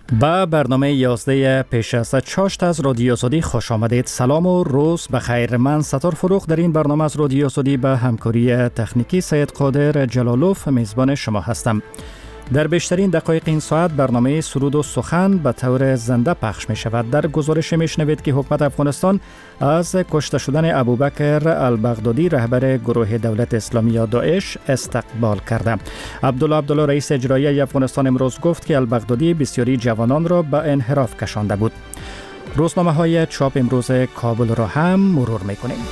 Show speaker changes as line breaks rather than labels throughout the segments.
با برنامه 11 پیش از چاشت از رادیو آزادی خوش آمدید. سلام و روز بخیر. من ستار فروخ در این برنامه از رادیو آزادی به همکاری تکنیکی سید قادر جلالوف میزبان شما هستم. در بیشترین دقایق این ساعت برنامه سرود و سخن به طور زنده پخش می شود. در گزارش می شنوید که حکومت افغانستان از کشته شدن ابوبکر البغدادی رهبر گروه دولت اسلامی یا داعش استقبال کرده. عبدالله رئیس اجرایی افغانستان امروز گفت که البغدادی بسیاری جوانان را به انحراف کشانده بود. روزنامه های چاپ امروز کابل را هم مرور می کنیم.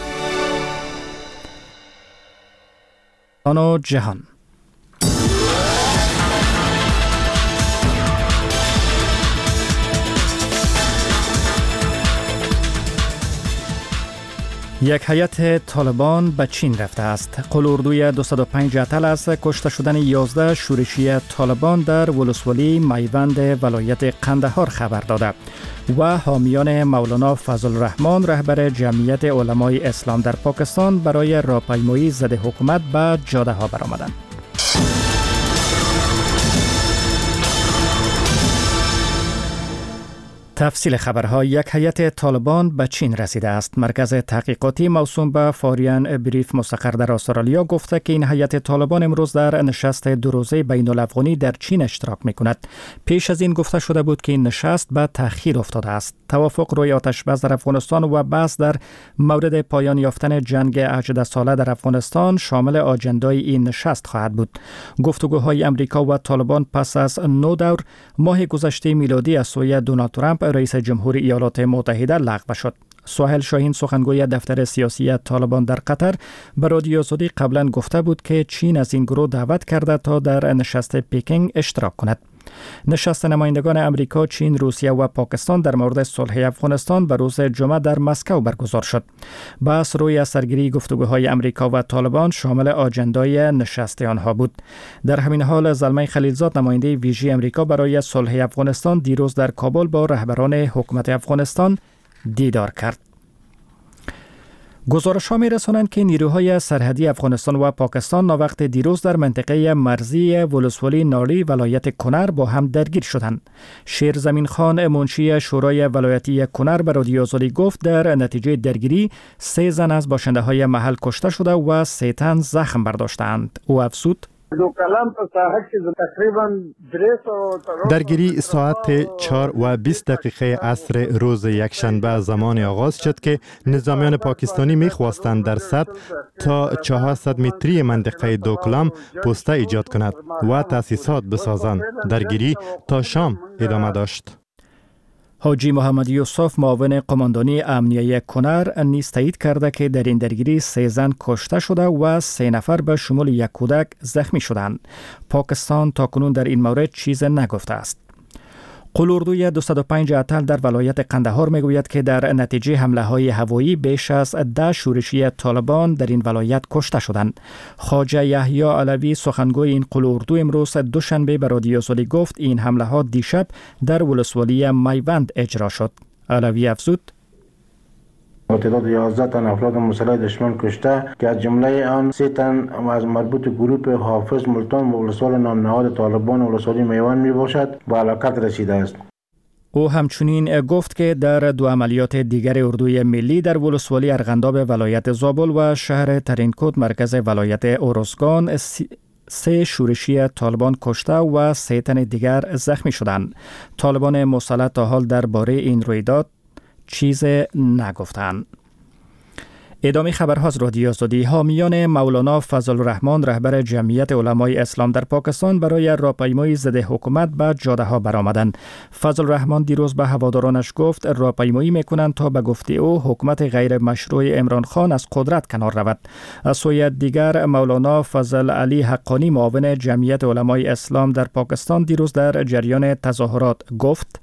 آن جهان یک هیئت طالبان به چین رفته است. قلوردوی 205 اطلاع از کشته شدن 11 شورشی طالبان در ولسوالی میوند ولایت قندهار خبر داده و حامیان مولانا فضل الرحمن رهبر جمعیت علمای اسلام در پاکستان برای راهپیمایی ضد حکومت به جاده ها برآمدند. تفصیل خبرها. یک هیئت طالبان به چین رسیده است. مرکز تحقیقاتی موسوم به فاریان بریف مستقر در استرالیا گفته که این هیئت طالبان امروز در نشست دو روزه بین الافغانی در چین اشتراک می‌کند. پیش از این گفته شده بود که این نشست به تأخیر افتاده است. توافق روی آتش‌بس در افغانستان و بحث در مورد پایان یافتن جنگ 18 ساله در افغانستان شامل آجندای این نشست خواهد بود. گفتگوهای امریکا و طالبان پس از 9 دور ماه گذشته میلادی از سوی دونالد ترامپ رئیس جمهوری ایالات متحده لغو شد. سهیل شاهین سخنگوی دفتر سیاسی طالبان در قطر به رادیو آزادی قبلا گفته بود که چین از این گروه دعوت کرده تا در نشست پکینگ اشتراک کند. نشست نمایندگان امریکا، چین، روسیه و پاکستان در مورد صلح افغانستان به روز جمعه در مسکو برگزار شد. بحث روی سرگیری گفتگوهای امریکا و طالبان شامل آجندای نشست آنها بود. در همین حال زلمه خلیلزاد نماینده ویژه امریکا برای صلح افغانستان دیروز در کابل با رهبران حکومت افغانستان دیدار کرد. گزارش‌ها می‌رسانند که نیروهای سرحدی افغانستان و پاکستان ناوقت دیروز در منطقه مرزی ولسوالی نالی ولایت کنر با هم درگیر شدند. شیرزمین خان منشی شورای ولایتی کنر به رادیو آزادی گفت در نتیجه درگیری 3 زن از باشنده‌های محل کشته شده و 3 تن زخم برداشتند. او افزود
درگیری ساعت 4:20 عصر روز یکشنبه زمان آغاز شد که نظامیان پاکستانی می‌خواستند در سطح تا 400 متری منطقه دوکلام پوسته ایجاد کند و تأسیسات بسازند. درگیری تا شام ادامه داشت.
حاجی محمد یوسف معاون قماندانی امنیه کنر نیز تایید کرده که در این درگیری 3 زن کشته شده و 3 نفر به شمول یک کودک زخمی شدند. پاکستان تاکنون در این مورد چیز نگفته است. قلوردوی 205 اطلاع در ولایت قندهار میگوید که در نتیجه حمله‌های هوایی بیش از 10 شورشی طالبان در این ولایت کشته شدند. خواجه یحیی علوی سخنگوی این قلوردو امروز دوشنبه به رادیو آزادی گفت این حمله‌ها دیشب در ولسوالی میوند اجرا شد. علوی افزود
تعداد 11 تن افراد مسلح دشمن کشته که از جمله آن 3 تن از مربوط گروه حافظ ملتان و ولسوال نام نهاد طالبان ولسوالی میوان می باشد و هلاکت رسیده است.
او همچنین گفت که در 2 عملیات دیگر اردوی ملی در ولسوالی ارغنداب ولایت زابل و شهر ترینکوت مرکز ولایت اورزگان 3 شورشی طالبان کشته و 3 تن دیگر زخمی شدند. طالبان مسلح تا حال درباره این رویداد چیز نگفتند. ادامه خبرها از رادیو آزادی. حامیان مولانا فضل الرحمن رهبر جمعیت علمای اسلام در پاکستان برای راهپیمایی ضد حکومت به جاده ها برآمدند. فضل الرحمن دیروز به هوادارانش گفت راهپیمایی میکنند تا به گفته او حکومت غیر مشروع عمران خان از قدرت کنار رود. از سوی دیگر مولانا فضل علی حقانی معاون جمعیت علمای اسلام در پاکستان دیروز در جریان تظاهرات گفت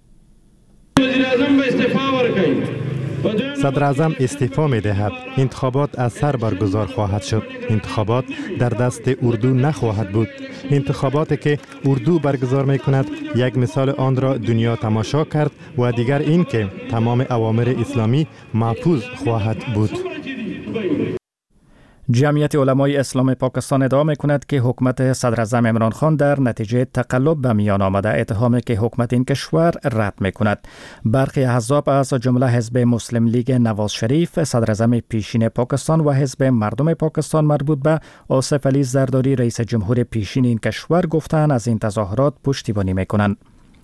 صدر اعظم استعفا می دهد. انتخابات از سر برگزار خواهد شد. انتخابات در دست اردو نخواهد بود. انتخاباتی که اردو برگزار می کند یک مثال آن را دنیا تماشا کرد و دیگر این که تمام اوامر اسلامی محفوظ خواهد بود.
جمعیت علمای اسلام پاکستان ادعا می‌کند که حکومت صدر اعظم عمران خان در نتیجه تقلب به میان آمده، اتهامی که حکومت این کشور رد می‌کند. برخی احزاب از جمله حزب مسلم لیگ نواز شریف، صدر اعظم پیشین پاکستان و حزب مردم پاکستان مربوط به آصف علی زرداری رئیس جمهور پیشین این کشور گفتند از این تظاهرات پشتیبانی می‌کنند.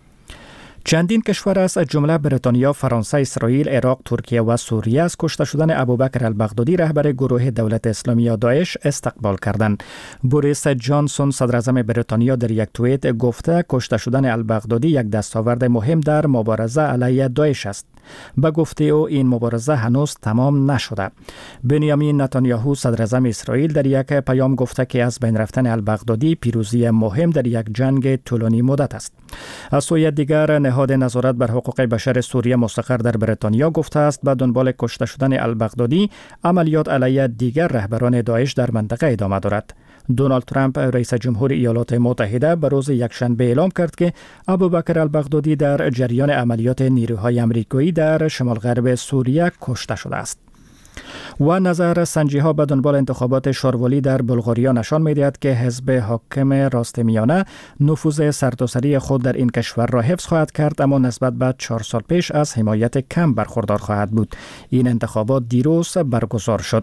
چندین کشور از جمله بریتانیا، فرانسه، اسرائیل، عراق، ترکیه و سوریه از کشته شدن ابوبکر البغدادی رهبر گروه دولت اسلامی یا داعش استقبال کردند. بوریس جانسون صدر اعظم بریتانیا در یک توییت گفته کشته شدن البغدادی یک دستاورد مهم در مبارزه علیه داعش است. به گفته او این مبارزه هنوز تمام نشده. بنیامین نتانیاهو صدر اعظم اسرائیل در یک پیام گفته که از بین رفتن البغدادی پیروزی مهم در یک جنگ طولانی مدت است. از سوی دیگر نهاد نظارت بر حقوق بشر سوریه مستقر در بریتانیا گفته است به دنبال کشته شدن البغدادی عملیات علیه دیگر رهبران داعش در منطقه ادامه دارد. دونالد ترامپ رئیس جمهور ایالات متحده به روز یکشنبه اعلام کرد که ابوبکر البغدادی در جریان عملیات نیروهای آمریکایی در شمال غرب سوریه کشته شده است. و نظر سنجی ها به دنبال انتخابات شاروالی در بلغاریا نشان می‌دهد که حزب حاکم راست میانه نفوذ سرتاسری خود در این کشور را حفظ خواهد کرد، اما نسبت به 4 سال پیش از حمایت کم برخوردار خواهد بود. این انتخابات دیروز برگزار شد.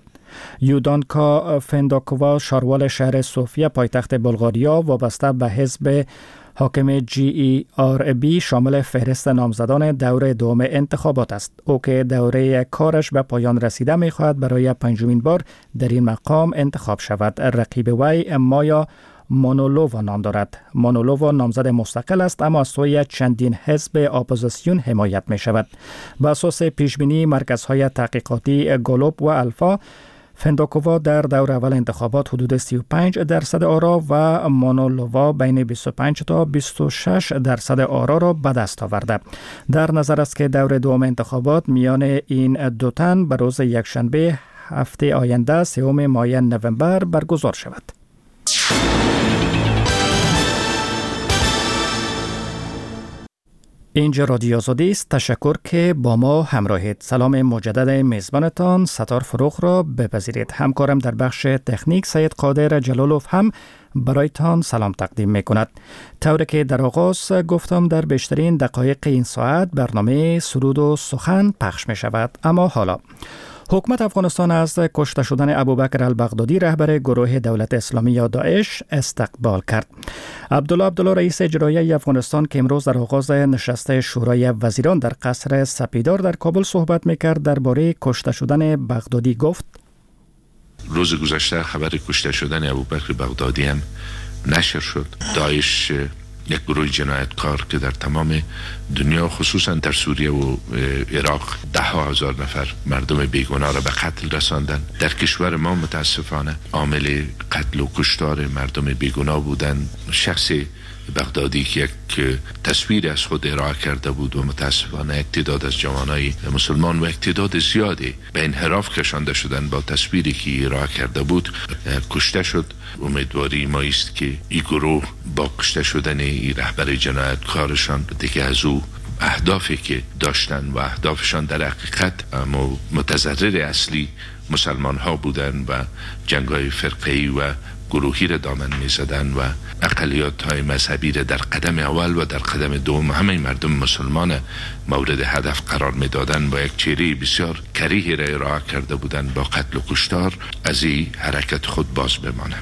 یودانکا فنداکووا شاروال شهر سوفیا پایتخت بلغاریا وابسته به حزب حاکم GERB شامل فهرست نامزدان دوره دوم انتخابات است. او که دوره کارش به پایان رسیده می‌خواهد برای پنجمین بار در این مقام انتخاب شود. رقیب وی مایا مانولووا نام دارد. مانولووا نامزد مستقل است اما از سوی چندین حزب اپوزیسیون حمایت می شود. بر اساس پیشبینی مرکزهای تحقیقاتی گلوب و الفا، فنداکووا در دور اول انتخابات حدود 35% آرا و مانولووا بین 25 تا 26% آرا را به دست آورده. در نظر است که دور دوم انتخابات میان این دو تن به روز یکشنبه هفته آینده 3 ماه نوامبر برگزار شود. اینجا رادیو آزادی است. تشکر که با ما همراهید. سلام مجدد میزبانتان ستار فروغ را بپذیرید. همکارم در بخش تکنیک سید قادر جلالوف هم برایتان سلام تقدیم می کند. طوری که در آغاز گفتم در بیشترین دقایق این ساعت برنامه سرود و سخن پخش می شود. اما حالا حکومت افغانستان از کشته شدن ابوبکر البغدادی رهبر گروه دولت اسلامی یا داعش استقبال کرد. عبدالله رئیس اجرایی افغانستان که امروز در آغاز نشست شورای وزیران در قصر سپیدار در کابل صحبت می‌کرد درباره کشته شدن بغدادی گفت:
روز گذشته خبر کشته شدن ابوبکر بغدادی هم نشر شد. داعش یک گروه جنایتکار که در تمام دنیا خصوصا در سوریه و عراق 10,000 نفر مردم بیگناه را به قتل رساندن. در کشور ما متاسفانه عامل قتل و کشتار مردم بیگناه بودن شخص بغدادی که یک تصویر از خود ارائه کرده بود و متاسفانه یک تعداد از جوانای مسلمان و یک تعداد زیادی به انحراف کشانده شدن با تصویری که ارائه کرده بود کشته شد. امیدواری ما است که این گروه با کشته شدن این رهبر جنایتکارشان دیگه از او اهدافی که داشتن و اهدافشان در حقیقت متضرر اصلی مسلمان ها بودن و جنگ‌های فرقه‌ای و گروهی را دامن می زدن و اقلیت های مذهبی را در قدم اول و در قدم دوم همه مردم مسلمان مورد هدف قرار می دادن و یک چهره بسیار کریهی را ارائه کرده بودن با قتل و کشتار از این حرکت خود باز بمانه.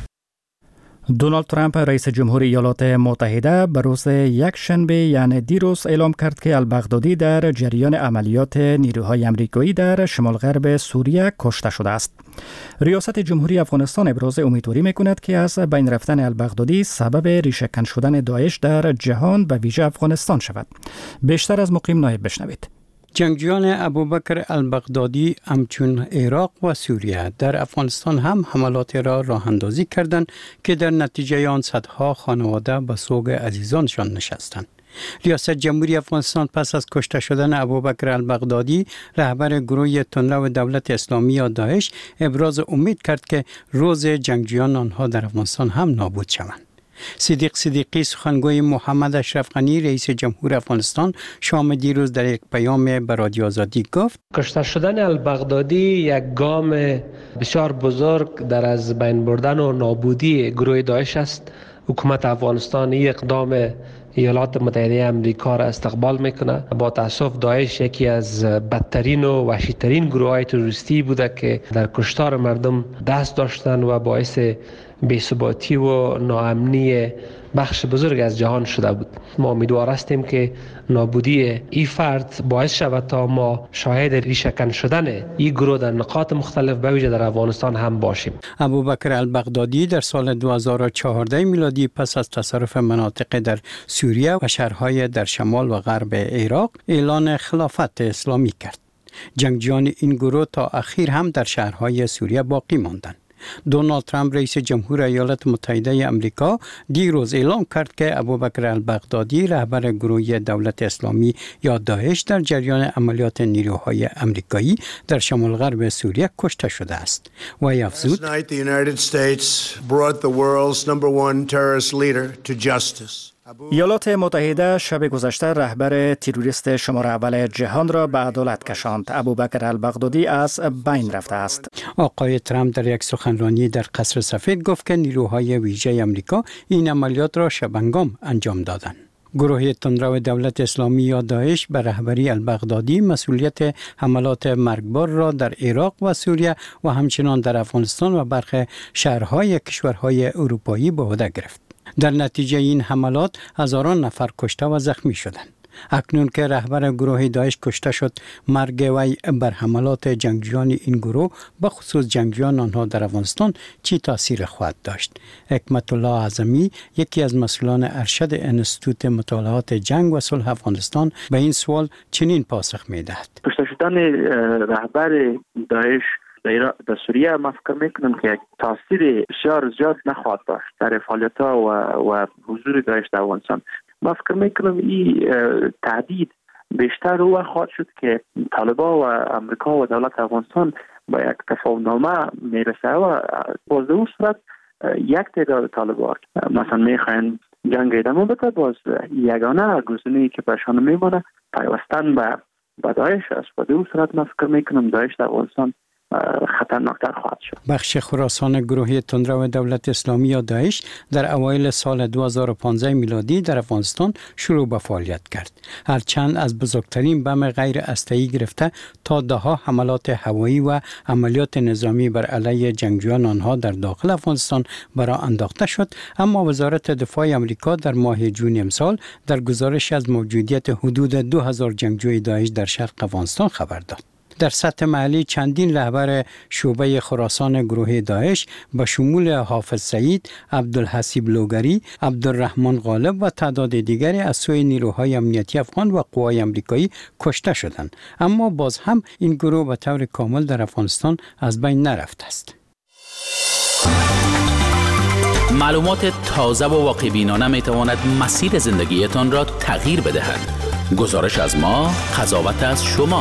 دونالد ترامپ رئیس جمهور ایالات متحده به روز یکشنبه یعنی دیروز اعلام کرد که البغدادی در جریان عملیات نیروهای آمریکایی در شمال غرب سوریه کشته شده است. ریاست جمهوری افغانستان ابراز امیدواری می‌کند که از بین رفتن البغدادی سبب ریشه‌کن شدن داعش در جهان به ویژه افغانستان شود. بیشتر از مقیم نایب بشنوید.
جنگجویان ابوبکر البغدادی همچون عراق و سوریه در افغانستان هم حملات را راه اندازی کردند که در نتیجه آن صدها خانواده به سوگ عزیزانشان نشستند. ریاست جمهوری افغانستان پس از کشته شدن ابوبکر البغدادی رهبر گروه تندرو دولت اسلامی یا داعش ابراز امید کرد که روز جنگجویان آنها در افغانستان هم نابود شوند. صدیق صدیقی سخنگوی محمد اشرف غنی رئیس جمهور افغانستان شام دیروز در یک پیام به رادیو آزادی گفت
کشته شدن البغدادی یک گام بسیار بزرگ در از بین بردن و نابودی گروه داعش است. حکومت افغانستان این اقدام ایالات متحده امریکا را استقبال میکنه. با تاسف داعش یکی از بدترین و وحشیترین گروه‌های تروریستی بوده که در کشتار مردم دست داشتن و باعث بی‌ثباتی و ناامنی بخش بزرگ از جهان شده بود. ما امیدوار هستیم که نابودی این فرد باعث شود تا ما شاهد ریشه‌کن شدن این گروه در نقاط مختلف به ویژه در افغانستان هم باشیم.
ابوبکر البغدادی در سال 2014 میلادی پس از تصرف مناطق در سوریه و شهرهای در شمال و غرب عراق اعلان خلافت اسلامی کرد. جنگجویان این گروه تا اخیر هم در شهرهای سوریه باقی ماندند. دونالد ترامپ رئیس جمهور ایالات متحده آمریکا دیروز اعلام کرد که ابوبکر البغدادی رهبر گروه دولت اسلامی یا داعش در جریان عملیات نیروهای آمریکایی در شمال غرب سوریه کشته شده است و افزود
ایالات متحده شب گذشته رهبر تروریست شماره اول جهان را به عدالت کشاند. ابوبکر البغدادی از بین رفته است.
آقای ترامپ در یک سخنرانی در قصر سفید گفت که نیروهای ویژه آمریکا این عملیات را شبانگام انجام دادند. گروه تندرو دولت اسلامی یا داعش به رهبری البغدادی مسئولیت حملات مرگبار را در عراق و سوریه و همچنان در افغانستان و برخی شهرهای کشورهای اروپایی به عهده گرفت. در نتیجه این حملات هزاران نفر کشته و زخمی شدند. اکنون که رهبر گروه داعش کشته شد، مرگ وی بر حملات جنگجویان این گروه به خصوص جنگجویان آنها در افغانستان چی تاثیر خواهد داشت؟ حکمت الله اعظمی یکی از مسئولان ارشد انستیتوت مطالعات جنگ و صلح افغانستان به این سوال چنین پاسخ می‌دهد.
کشته شدن رهبر داعش در سوریه ما فکر میکنم که تاثیر بسیار زیاد نخواهد داشت در فعالیت‌ها و حضور داعش در افغانستان. ما فکر میکنم این تهدید بیشتر رو خواهد شد که طالبان و امریکا و دولت افغانستان با یک تفاهمنامه میرسه و باز اون صورت یک تعداد طالبان مثلا میخواین جنگ ادامه بده، باز یگانه گزینه‌ای که برشان میمونه پیوستن به داعش است. و در اون صورت ما فکر میکنم داعش در افغانستان خطرناکتر خواهد شد.
بخش خراسان گروه تندرو دولت اسلامی یا داعش در اوایل سال 2015 میلادی در افغانستان شروع به فعالیت کرد. هرچند از بزرگترین بم غیر اسلحه‌ای گرفته تا دهها حملات هوایی و عملیات نظامی بر علیه جنگجویان آنها در داخل افغانستان برآ انداخته شد، اما وزارت دفاع آمریکا در ماه جون امسال در گزارش از موجودیت حدود 2000 جنگجوی داعش در شرق افغانستان خبر داد. در سطح محلی چندین رهبر شعبه خراسان گروه داعش به شمول حافظ سعید، عبدالحسیب لوگری، عبدالرحمن غالب و تعداد دیگری از سوی نیروهای امنیتی افغان و قوای آمریکایی کشته شدند، اما باز هم این گروه به طور کامل در افغانستان از بین نرفته است.
معلومات تازه و واقع بینانه می تواند مسیر زندگیتان را تغییر بدهد. گزارش از ما، قضاوت از شما.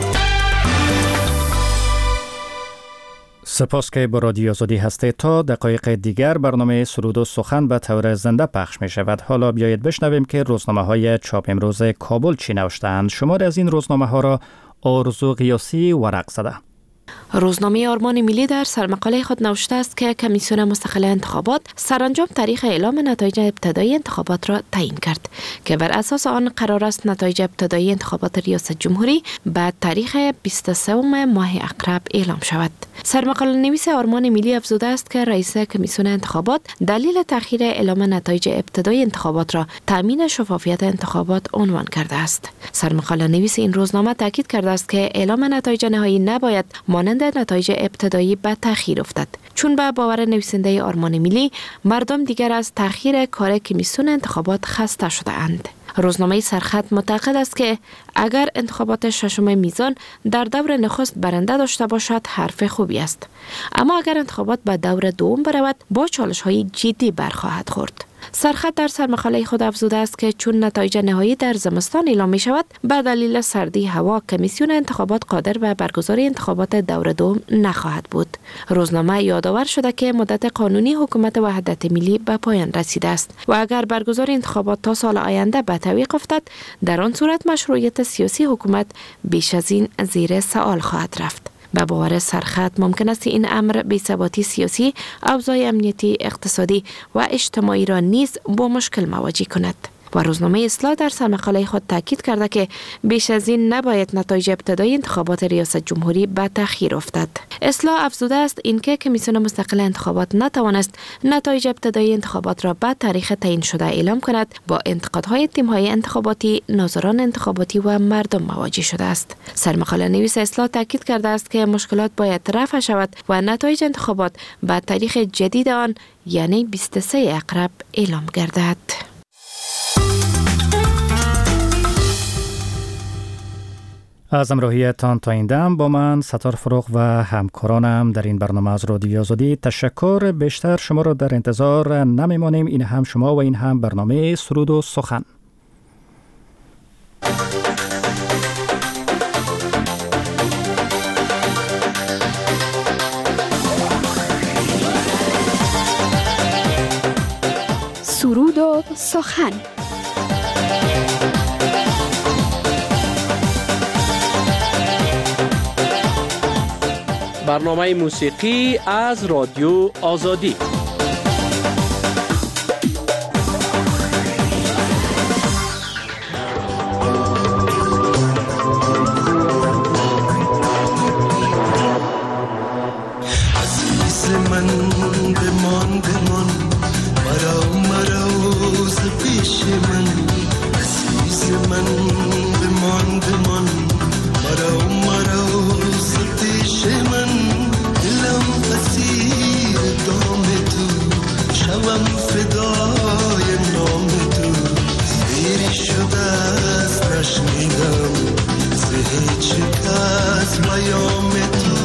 سپاس که با رادیو آزادی هستید. تا دقایق دیگر برنامه سرود و سخن به طور زنده پخش می شود. حالا بیایید بشنویم که روزنامه های چاپ امروز کابل چی نوشتند. شماری از این روزنامه ها را آرزو قیاسی ورق زده.
روزنامه آرمان ملی در سرمقاله خود نوشته است که کمیسیون مستقل انتخابات سرانجام تاریخ اعلام نتایج ابتدایی انتخابات را تعیین کرد که بر اساس آن قرار است نتایج ابتدایی انتخابات ریاست جمهوری بعد تاریخ 23 ماه اقرب اعلام شود. سرمقاله نویس آرمان ملی افزوده است که رئیس کمیسیون انتخابات دلیل تأخیر اعلام نتایج ابتدایی انتخابات را تامین شفافیت انتخابات عنوان کرده است. سرمقاله نویس این روزنامه تاکید کرده است که اعلام نتایج نهایی نباید مانند نتایج ابتدایی به تأخیر افتد، چون به باور نویسنده آرمان ملی مردم دیگر از تأخیر کار کمیسیون انتخابات خسته شده اند. روزنامه سرخط معتقد است که اگر انتخابات ششم میزان در دور نخست برنده داشته باشد حرف خوبی است، اما اگر انتخابات به دور دوم برود با چالش‌های جدی برخواهد خورد. سرخط در سرمقاله خود افزوده است که چون نتایج نهایی در زمستان اعلام می شود، به دلیل سردی هوا کمیسیون انتخابات قادر به برگزاری انتخابات دور دوم نخواهد بود. روزنامه یادآور شده که مدت قانونی حکومت وحدت ملی به پایان رسیده است و اگر برگزاری انتخابات تا سال آینده به تعویق افتد، در آن صورت مشروعیت سیاسی حکومت بیش از این زیر سوال خواهد رفت. به باور سرخط ممکن است این امر بی‌ثباتی سیاسی، اوضاع امنیتی، اقتصادی و اجتماعی را نیز با مشکل مواجه کند. و روزنامه اصلاح در سرمقاله خود تاکید کرده که بیش از این نباید نتایج ابتدایی انتخابات ریاست جمهوری به تأخیر افتد. اصلاح افزوده است اینکه کمیسیون مستقل انتخابات نتوانست نتایج ابتدایی انتخابات را به تاریخ تعیین شده اعلام کند، با انتقادهای تیم‌های انتخاباتی، ناظران انتخاباتی و مردم مواجه شده است. سرمقاله نویس اصلاح تاکید کرده است که مشکلات باید رفع شود و نتایج انتخابات به تاریخ جدید آن یعنی 23 اقرب اعلام گردد.
از همراهیتان تا این دم با من ستار فروغ و همکارانم در این برنامه از رادیو آزادی تشکر. بیشتر شما را در انتظار نمیمانیم. این هم شما و این هم برنامه سرود و سخن.
سرود و سخن.
برنامه موسیقی از رادیو آزادی.
عزیز من بمان مرا ز پیش من، عزیز من بمان مرا ز پیش من، دلم اسیر دام تو، شوم فدای نام تو، سیری شده است نشنیدم ز هیچ کس پیام تو،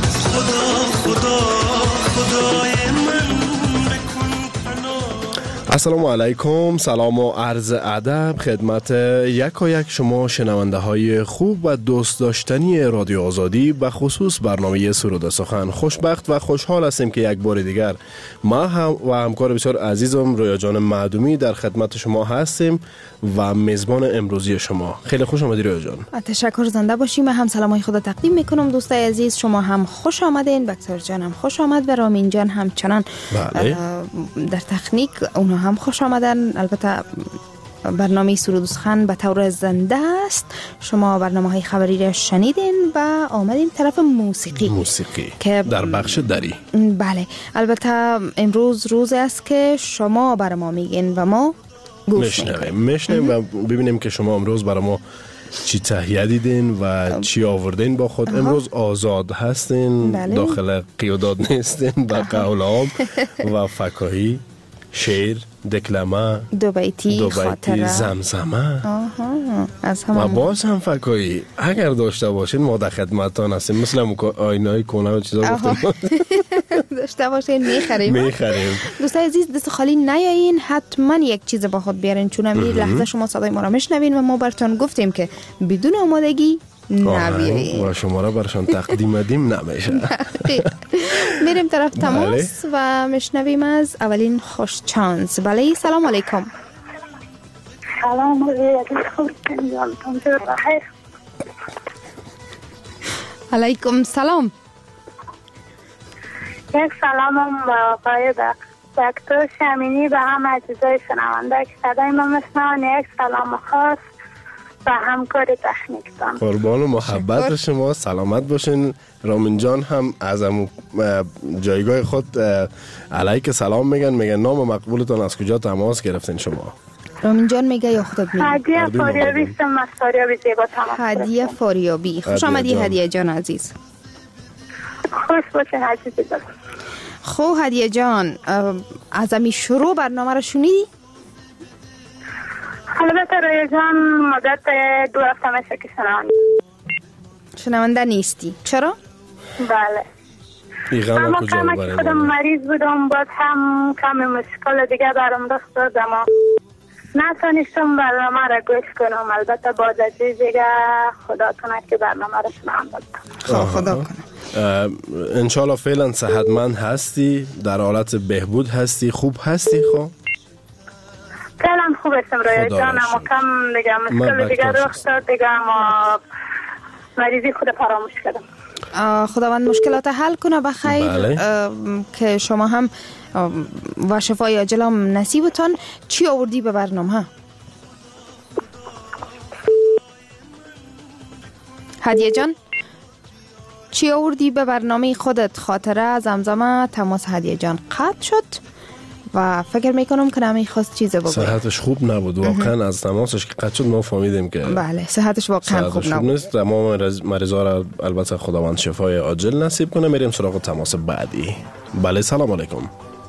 خدای من بکن پناه.
السلام علیکم، سلام و عرض ادب خدمت یک شما شنونده های خوب و دوست داشتنی رادیو آزادی، به خصوص برنامه سرود و سخن. خوشبخت و خوشحال هستیم که یک بار دیگر ما هم و همکار بسیار عزیزم رویا جان معدومی در خدمت شما هستیم و میزبان امروزی شما. خیلی خوش آمدید رویا جان.
تشکر، زنده باشیم. هم سلامای خود تقدیم میکنم دوستای عزیز. شما هم خوش آمدین، بکتر جان هم خوش آمد و رامین جان همچنان در تکنیک اونا هم خوش آمدن. البته برنامه سرود و سخن به طور زنده است. شما برنامه های خبری را شنیدین و آمدیم طرف موسیقی
که در بخش دری.
بله، البته امروز روز است که شما بر ما میگین و ما گوش
میشنویم و ببینیم که شما امروز برای ما چی تهیه دیدین و چی آوردین با خود. امروز آزاد هستین، داخل قیادات نیستین، با قول عام و فکاهی، شعر، دکلمه،
دو بیتی خاطره،
زمزمه
و
باز هم فکاهی اگر داشته باشین ما در خدمتتان هستیم. مثل آینه‌های کهنه و چیزا گفتم
داشته باشین میخریم. دوستای عزیز دست خالی نیایین، حتما یک چیز با خود بیارین، چون همین لحظه شما صدای ما را میشنوین و ما براتون گفتیم که بدون آمادگی نبیایین
و شما را برشان تقدیم دیم نمیشه.
میریم طرف تماس و میشنویم از اولین خوش چانس. بله، سلام علیکم.
سلام
علیکم. سلام.
یک سلام با آقای دکتر شمینی و هم عزیزای شنونده که صدای ما میشنون. یک سلام خاص و همکار تکنیکتان.
قربان و محبت شما، سلامت باشین. رامین جان هم از جایگاه خود علیک سلام میگن نام مقبولتان از کجا تماس گرفتین شما؟
رامین جان میگه یا خودت میگی؟
هدیه فاریابی استم از فاریابی زیبا تماس.
هدیه فاریابی، خوش آمدی هدیه جان عزیز.
خوش باشین عزیزی دارم.
خب هدیه جان، از امی شروع برنامه رو شنیدی؟
البته روی جان مدت 2 هفته میشه که شنونده
نیستی. چرا؟
بله، اما کمک خودم مریض بودم، باز هم کم مشکل دیگه برام رخ داد، اما نتونستم برنامه را گوش کنم. البته باز از دیگه خدا کنه که برنامه را شنوم بدم.
خدا کنه.
انشالله فعلا صحتمند هستی، در حالت بهبود هستی، خوب هستی؟ خب
فعلا خوب هستم رویا جان، اما کم دیگه مشکل دیگه رخ داد دیگه، اما مریضی خود فراموش کردم.
خداوند مشکلات حل کنه بخیر. که شما هم و شفای عاجل نصیبتان. چی آوردی به برنامه؟ هدیه جان چی آوردی به برنامه خودت؟ خاطره زمزمه تماس هدیه جان قطع شد و فکر میکنم که نمی خواست چیز بگوید.
صحتش خوب نبود واقعا. از تماسش که قطع شد ما فهمیدیم که
بله صحتش واقعا خوب نبود.
تمام مریضا را البته خداوند شفای عاجل نصیب کنه. میریم سراغ تماس بعدی. بله سلام علیکم.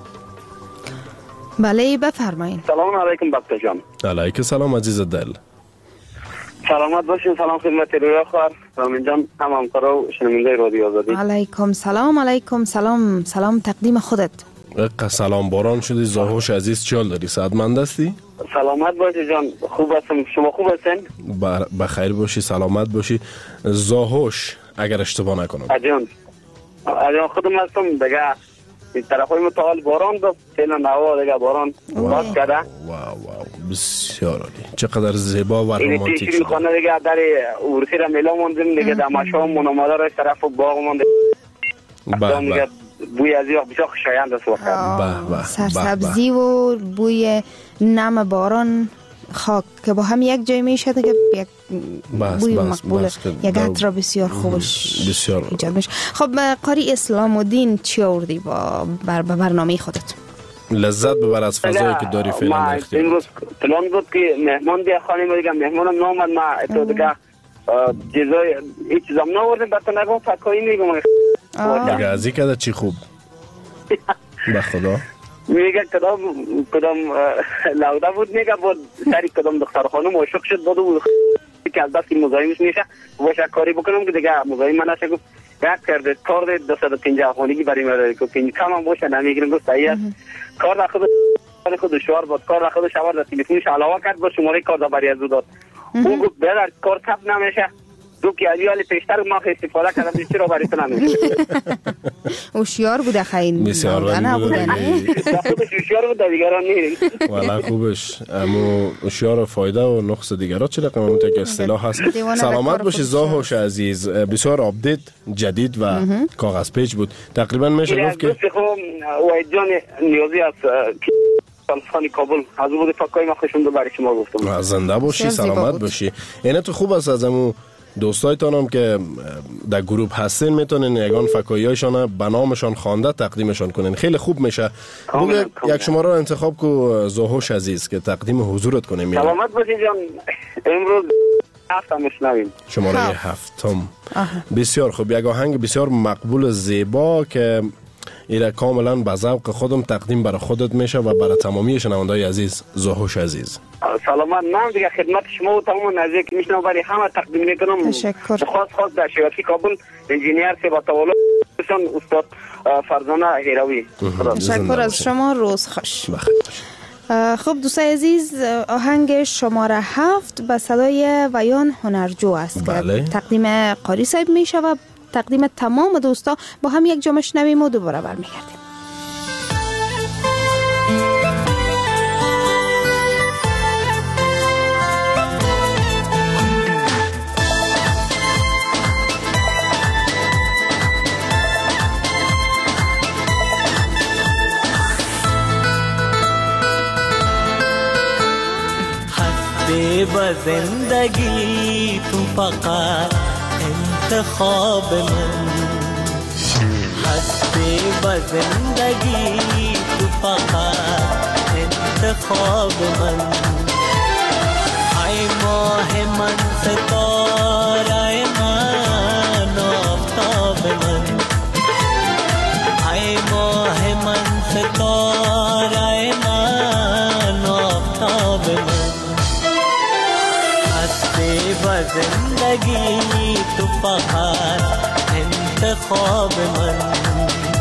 بله بفرمایید.
سلام علیکم بابا جان.
علیکم سلام عزیز دل.
سلامت باشین. سلام خدمت رویا خواهر رامین جان، هم همکارا و شنونده رادیو آزادی.
علیکم سلام. علیکم سلام. سلام تقدیم خودت.
سلام باران شدی. زاهوش عزیز چال داری؟ صحتمند هستی؟
سلامت باشی جان. خوب هستم. شما خوب هستین؟
بخیر باشی، سلامت باشی. زاهوش اگر اشتباه نکنم.
اجان خودم هستم دیگه. این طرفای متعال باران دو فعلا نوا دیگه باران باز کرده.
واو بسیار عالی. چقدر زیبا و رمانتیک
شد. خانه دیگه در ورسی را میلا موندیم دیگه، در مشام مناماده را طرف باغ مونده. دیگه بوی از یا بسیار خوشایند است واقعا.
سرسبزی و بوی نم باران، خاک که با هم یک جای میشه دیگه، یک بوی مقبول، یک عطر بسیار خوبش ایجاد میشه. خب قاری اسلام الدین چی آوردی با برنامه خودت؟
لذت ببر از فضایی که داری فعلا اختیار.
امروز پلان بود که مهمان بیا خانه دیگه، مهمانم نامد، ما تو دیگه چیزای هیچ چیزام ناوردم، برای نگم فکایی میگم
دیگه. ازی کده چی خوب به خدا
میگه کدام لوده بود، میگه بود سری کدام دختر خانم عاشق شد بود که از دست مزاحمش میشه باشه کاری بکنم که دیگه مزاحم من نشه. گفت یک کرده کار 250 خانگی برای من که پنج کم هم باشه نمیگیرم. گفت صحیح است. کار را خود دشوار بود. کار را خود شوار داد تلفنش علاوه کرد با شماره کار را برای از داد. اون گفت بدر کار تپ نمیشه. دو که علی پیشتر ما استفاده کردم چرا برای تو نمیشه.
هوشیار بوده خیلی.
بسیار نبوده.
خودش هوشیار بوده دیگران نیست.
والا خوبش. اما هوشیار فایده و نقص دیگران چه رقم اون که اصطلاح هست. سلامت باشی زاهوش عزیز. بسیار آپدیت جدید و کاغذ پیچ بود. تقریبا میشه گفت که
وحید جان نیازی است سلطانی کابل از بود فکای ما خوشم دو برای شما گفتم.
زنده باشی، سلامت باشی. اینه تو خوب است از امو دوستایتان هم که در گروه هستین میتونین یگان فکایی‌هایشان به نامشان خوانده تقدیمشان کنین. خیلی خوب میشه. یک شماره رو انتخاب کو زاهوش عزیز که تقدیم حضورت کنیم.
سلامت باشین جان. امروز هفتم میشنویم.
شماره هفتم. بسیار خوب. یک آهنگ بسیار مقبول زیبا که ایره کاملا به ذوق خودم تقدیم برای خودت میشه و برای تمامی شنونده‌های عزیز. زاهوش عزیز
سلامت. من دیگه خدمت شما و تمام نزدیک میشنم برای همه تقدیم میکنم.
تشکر.
خاص در شیراتی کابل انجینیر که با تولد استاد فرزانه هیروی.
تشکر از شما. روز خوش. خب دوستای عزیز، آهنگ شماره 7 به صدای ویان هنرجو است که تقدیم قاری صاحب میشه و تقدیم تمام دوستا. با هم یک جا شنویم و دوباره برمیگردیم.
हंसते ब जिंदगी तू फकत इंतखाब मन, हंसते ब जिंदगी तू फकत इंतखाब मन. आए माह मन सितारे मन आफ्ताब मन, आए माह मन सितारे मन आफ्ताब मन. हंसते ब जिंदगी तू फकत इंतखाब मन.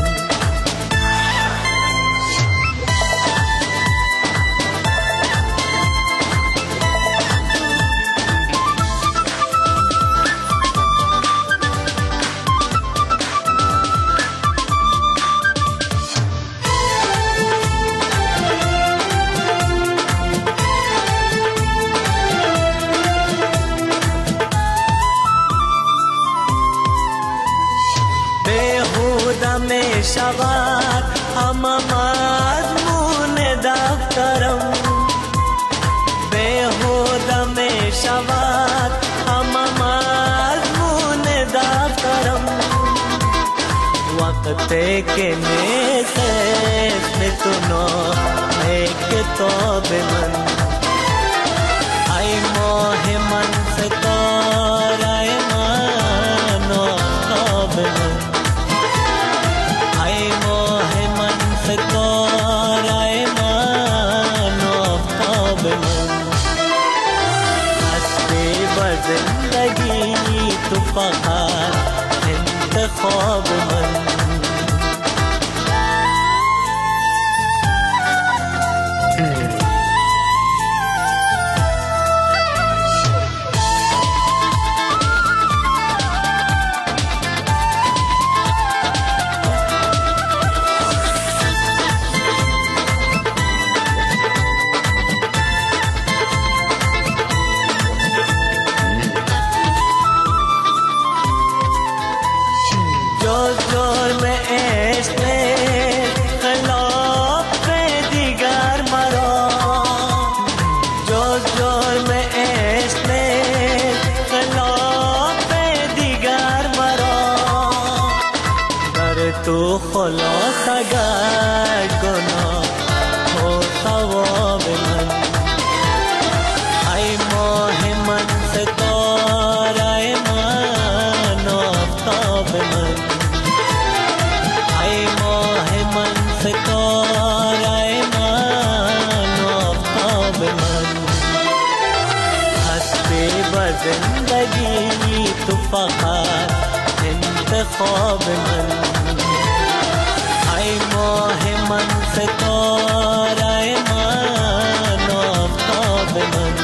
लेकिन इसमें तो नाम एक किताब मन आई मोह मन से ताराए मानो ताब मन आई मोह मन से ताराए मानो ताब मन हंसते बजिंदगी तो फखार इंतखाब मन जिंदगी तो फखार इंतखाब मन आई मोह मन से ताराए मानो ताब मन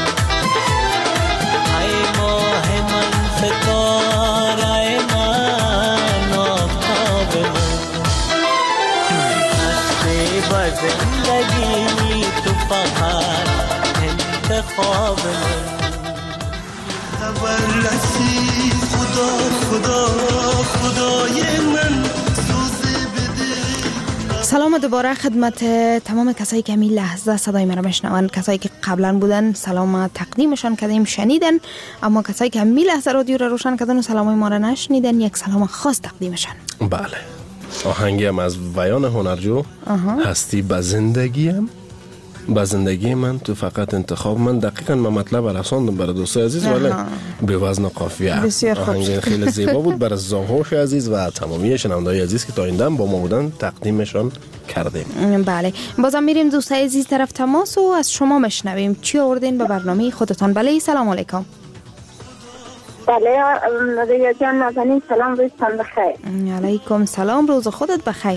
आई मोह मन से ताराए मानो ताब मन हंसते जिंदगी तो फखार इंतखाब मन
سلام دوباره خدمت تمام کسایی که همین لحظه صدای من را میشنوند. کسایی که قبلا بودن سلام تقدیمشان کردیم شنیدن، اما کسایی که همین لحظه رادیو را روشن کردن و سلامای ما را نشنیدن یک سلام خاص تقدیمشان.
بله، آهنگی هم از ویان هنرجو هستی به زندگیم با زندگی من تو فقط انتخاب من. دقیقاً من مطلب رساندم برای دوستای عزیز، ولی به وزن و قافیه. آهنگ خیلی زیبا بود برای زاهوش عزیز و تمامی شنونده‌های عزیز که تا این دم با ما بودن تقدیمشان کردیم.
بله، بازم میریم دوستای عزیز طرف تماس و از شما میشنویم چی آوردین به برنامه خودتان. بله، سلام علیکم.
بله رضا جان نازنین، سلام، روزتان بخیر.
علیکم سلام، روز خودت بخیر.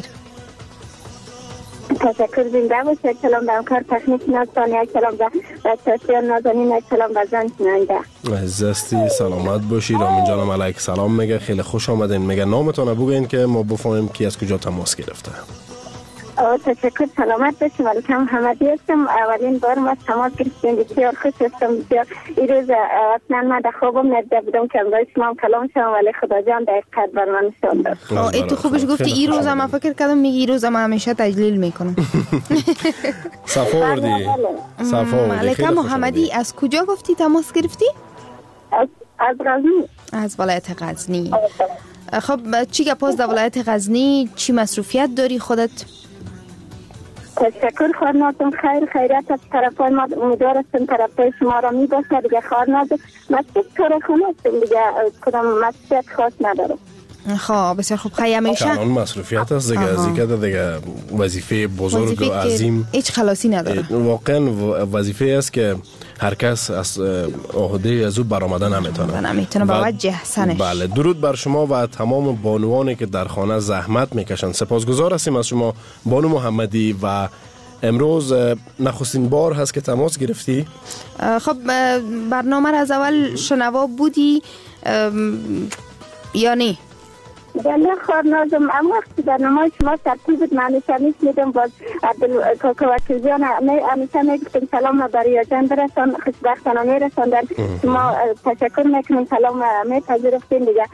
تشکر، زنده باشید. یک سلام به همکار تکنیک نازتان، یک سلام به بچه‌ها نازنین، یک سلام به زن شنونده.
عزیزتی سلامت باشی. رامین جانم علیک سلام میگه، خیلی خوش آمدین. میگه نامتون بگین که ما بفهمیم کی از کجا تماس گرفته.
تشکر، سلامت باشید. ولکم حمدی هستم. اولین بار ما تماس گرفتیم، بسیار خوش هستم. بسیار این روز اصلا من در خوابم ندیده بودم که امروز شما کلام شدم، ولی خدا جان دقیقاً بر من شد.
ای تو خوبش گفتی این روز هم فکر کردم میگی این روز هم همیشه تجلیل میکنم.
صفا وردی.
ملکه محمدی از کجا گفتی تماس گرفتی؟
از غزنی.
از ولایت غزنی. خب چی گپاس در ولایت غزنی؟ چی مصروفیت داری خودت؟
تشکر، خورناتون خیر، خیریت از طرفای ما امیدوارستم طرفای شما را می باشه. دیگه خورنات مسجد کارخانه هستم دیگه، کدام مسجد خاص ندارم.
خب بسیار خوب، خیلی همیشه
چنان مسئولیت است دیگه، از اینکه دیگه وظیفه بزرگ و عظیم
هیچ خلاصی نداره.
واقعا وظیفه است که هر کس از عهده از او برآمده
نمیتونه با وجه سنش.
بله، درود بر شما و تمام بانوانی که در خانه زحمت میکشن. سپاسگزار هستیم از شما بانو محمدی. و امروز نخستین بار هست که تماس گرفتی؟
خب برنامه را از اول شنوا بودی یا نه؟
بله خورنازم، اما وقتی برنامه شما ترتیب بود من همیشه میشنیدم. باز عبدالوکیل جان همیشه میگفتیم سلام برای جان برسان، خوشبختانه میرساندن. شما تشکر میکنیم، سلام میپذیرفتین دیگه.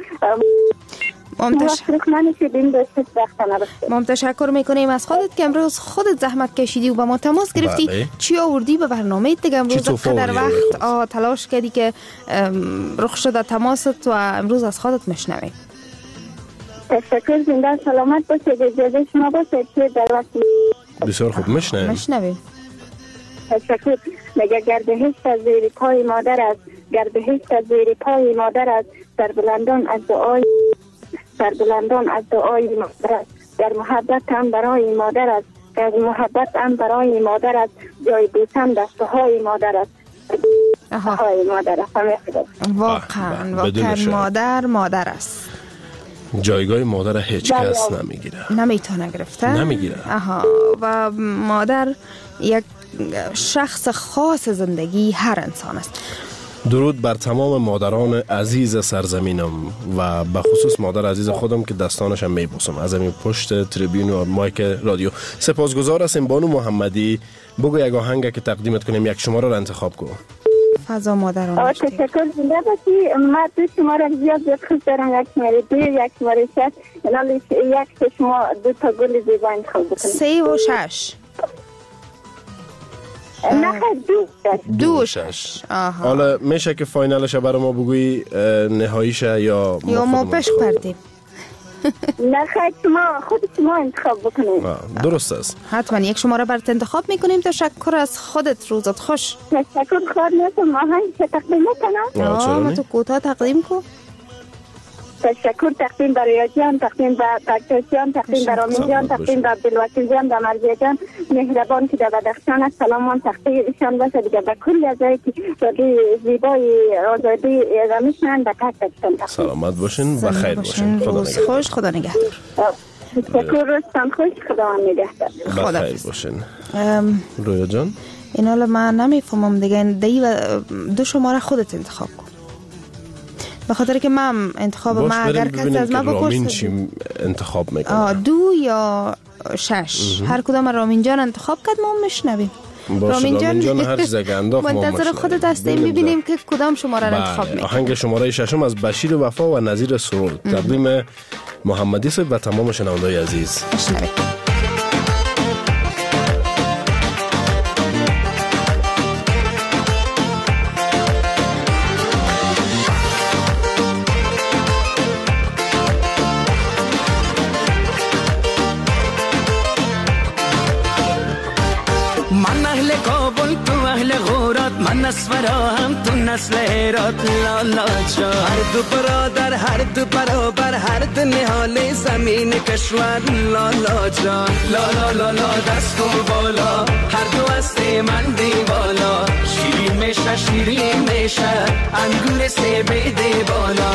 ما تشکر میکنیم از خودت که امروز خودت زحمت کشیدی و با ما تماس گرفتی.
بله.
چی آوردی به برنامه دیگه امروز؟ قدر وقت تلاش کردی که رخ شده تماست و امروز از خودت میشنویم.
تشکر، زنده سلامت باشید. اجازه شما باشید که در وقت
بسیار خوب
مشنویم.
تشکر. میگه گردهشت از زیر پای مادر است، گردهشت از زیر پای مادر است، سربلندان از دعای مادر است، در محبت هم برای مادر است، در محبت هم برای مادر است، جای بوسم دستهای مادر است. های مادر است.
واقعا مادر است.
جایگاه مادر هیچ کس نمیگیره،
نمیتونه گرفته،
نمیگیره.
و مادر یک شخص خاص زندگی هر انسان است.
درود بر تمام مادران عزیز سرزمینم و به خصوص مادر عزیز خودم که دستانش هم میبوسم از این پشت تریبیون و مایک رادیو. سپاسگزار هستیم بانو محمدی. بگو یک آهنگ که تقدیمت کنیم، یک شماره را انتخاب کن.
فضا مادران.
تشکر، زنده باشی. من دو شماره زیاد خوش دارم، یک شماره 2 یک شماره 6. یک شما 2 تا گل زیبا انتخاب بکنید.
3 و 6.
نه
2 و 6.
حالا میشه که فاینالش برای ما بگویی، نهاییش یا
ما پیش پردیم؟
نه خیلی شما انتخاب بکنید.
درست است.
حتما یک شماره برات انتخاب میکنیم. تشکر از خودت، روزت خوش.
تشکر. خواهد نیستم آهنگ که تقدیم کنم.
تو کوتاه تقدیم کن.
تشکر. تقدیم برای جان، تقدیم به بچه‌جان، تقدیم به رامین جان، تقدیم به عبدالوکیل جان، به مرزیه جان مهربان که در بدخشان است. سلامان تقدیم ایشان باشه دیگه به کل جایی که رادیو زیبای آزادی رمیشن به تک تکشان.
سلامت باشین، بخیر باشین.
روز خوش، خدا نگهدار.
تشکر. روزتان خوش، خدا نگهدار.
بخیر باشین. رویا جان،
این حالا من نمیفهمم دیگه. دی و 2 شماره خودت انتخاب کن، به خاطر که من انتخاب من اگر کسی از من بپرسه
رامین چی انتخاب میکنه،
2 یا 6 هر کدام رامین جان انتخاب کرد ما میشنویم.
رامین جان هر زگه انداخت ما
منتظر خودت هستیم ببینیم که کدام شماره را انتخاب میکنه.
آهنگ شماره 6 از بشیر وفا و نظیر سرود تقدیم محمدی صاحب و تمام شنونده‌های عزیز.
میشنویم.
من نسورا هم تو نسل هرات لالا جان، هر دو برادر هر دو برابر هر دو نهال زمین کشور لالا جان. لالا لالا دست کن بالا، هر دو هست من دیوالا، شیرین میشه شیرین میشه انگور سبیده بالا.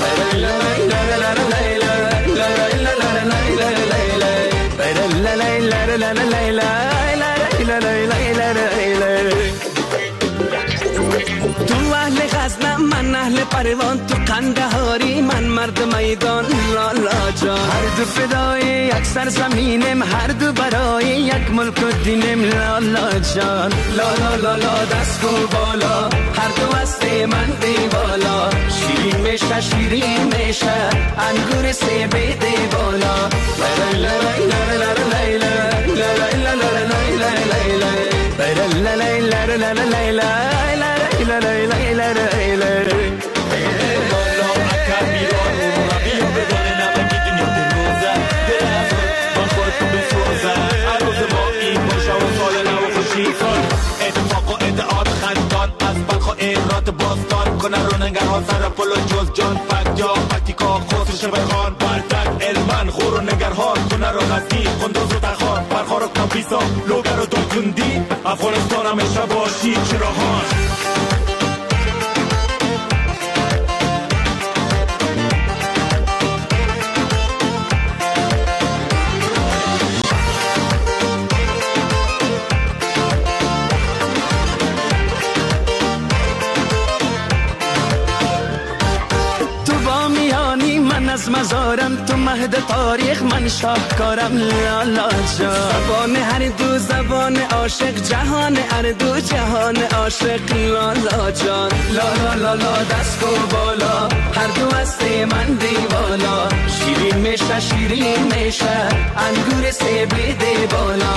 تو اهل غزنم من اهل پروان، تو قندهاری من مرد میدان لالا جان. هر دو فدای یک سرزمینم، هر دو برای یک ملک و دینم لالا جان. لالا لالا دست کو بالا، هر دو هست من دیوالا، شیرین میشه شیرین میشه انگور سبیده بالا.
باستان کنه روننگرها سر پل و جز جان فک جا پکتیکا خسرو شبخان بردک علمن خور و نگرها کنه رو غزنی قندوز و تخان برخار و کمپیسا لوگر و دلکندی افغانستان همیشه باشی چراهان.
از مزارم تو مهد تاریخ من شاهکارم لالا جان. زبان هر دو زبان عاشق، جهان هر دو جهان عاشق لالا جان. لالا لالا دست کو بالا، هر دو هست من دیوالا، شیرین میشه شیرین میشه انگور سبیده بالا.